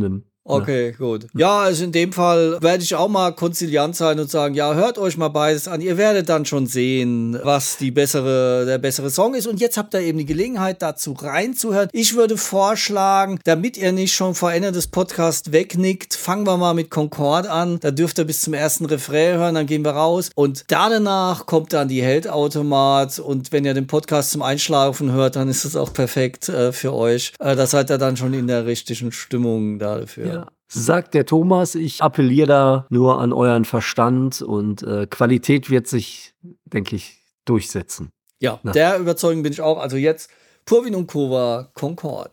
Okay, gut. Ja, also in dem Fall werde ich auch mal konziliant sein und sagen, ja, hört euch mal beides an. Ihr werdet dann schon sehen, was die bessere, der bessere Song ist. Und jetzt habt ihr eben die Gelegenheit, dazu reinzuhören. Ich würde vorschlagen, damit ihr nicht schon vor Ende des Podcasts wegnickt, fangen wir mal mit Concorde an. Da dürft ihr bis zum ersten Refrain hören, dann gehen wir raus. Und danach kommt dann die Heldautomat. Und wenn ihr den Podcast zum Einschlafen hört, dann ist es auch perfekt äh, für euch. Äh, da seid ihr dann schon in der richtigen Stimmung dafür. Ja. Sagt der Thomas, ich appelliere da nur an euren Verstand und äh, Qualität wird sich, denke ich, durchsetzen. Ja, Na. der Überzeugung bin ich auch. Also jetzt Purvin und Kova, Concorde.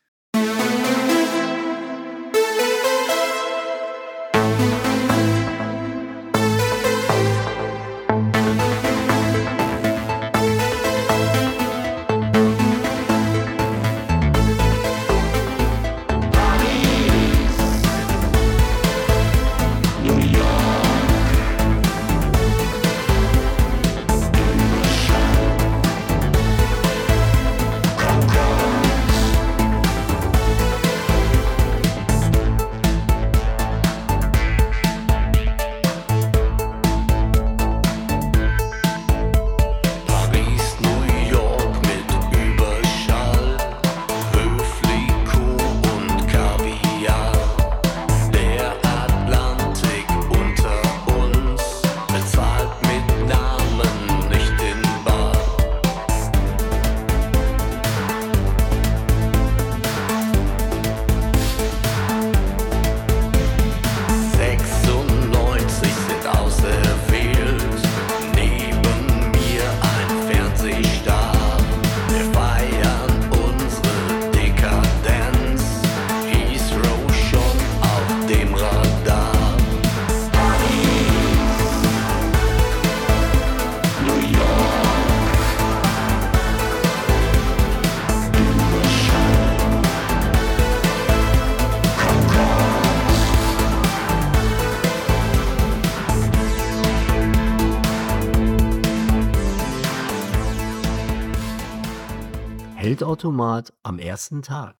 Heldautomat am ersten Tag.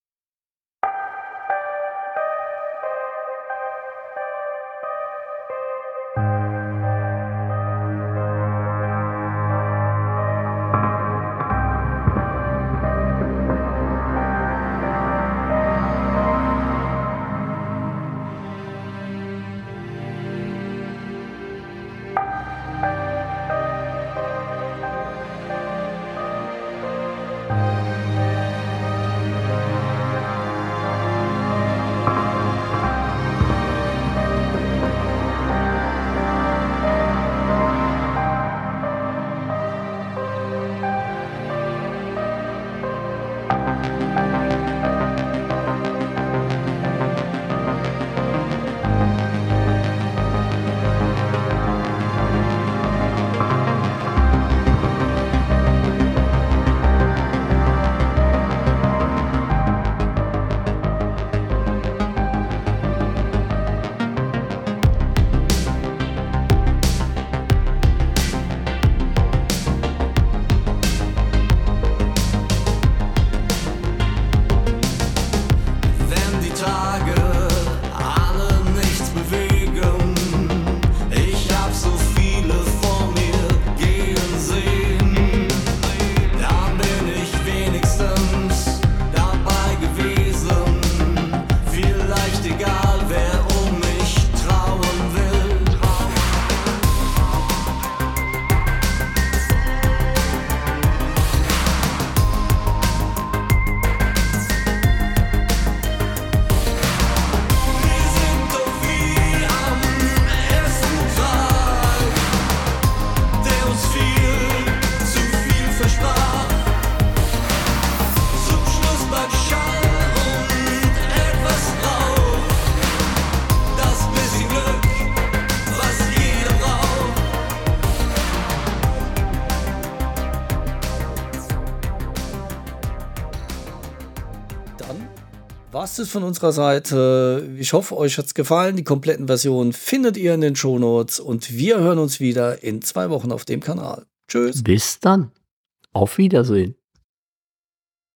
War's das von unserer Seite. Ich hoffe, euch hat's gefallen. Die kompletten Versionen findet ihr in den Shownotes und wir hören uns wieder in zwei Wochen auf dem Kanal. Tschüss. Bis dann. Auf Wiedersehen.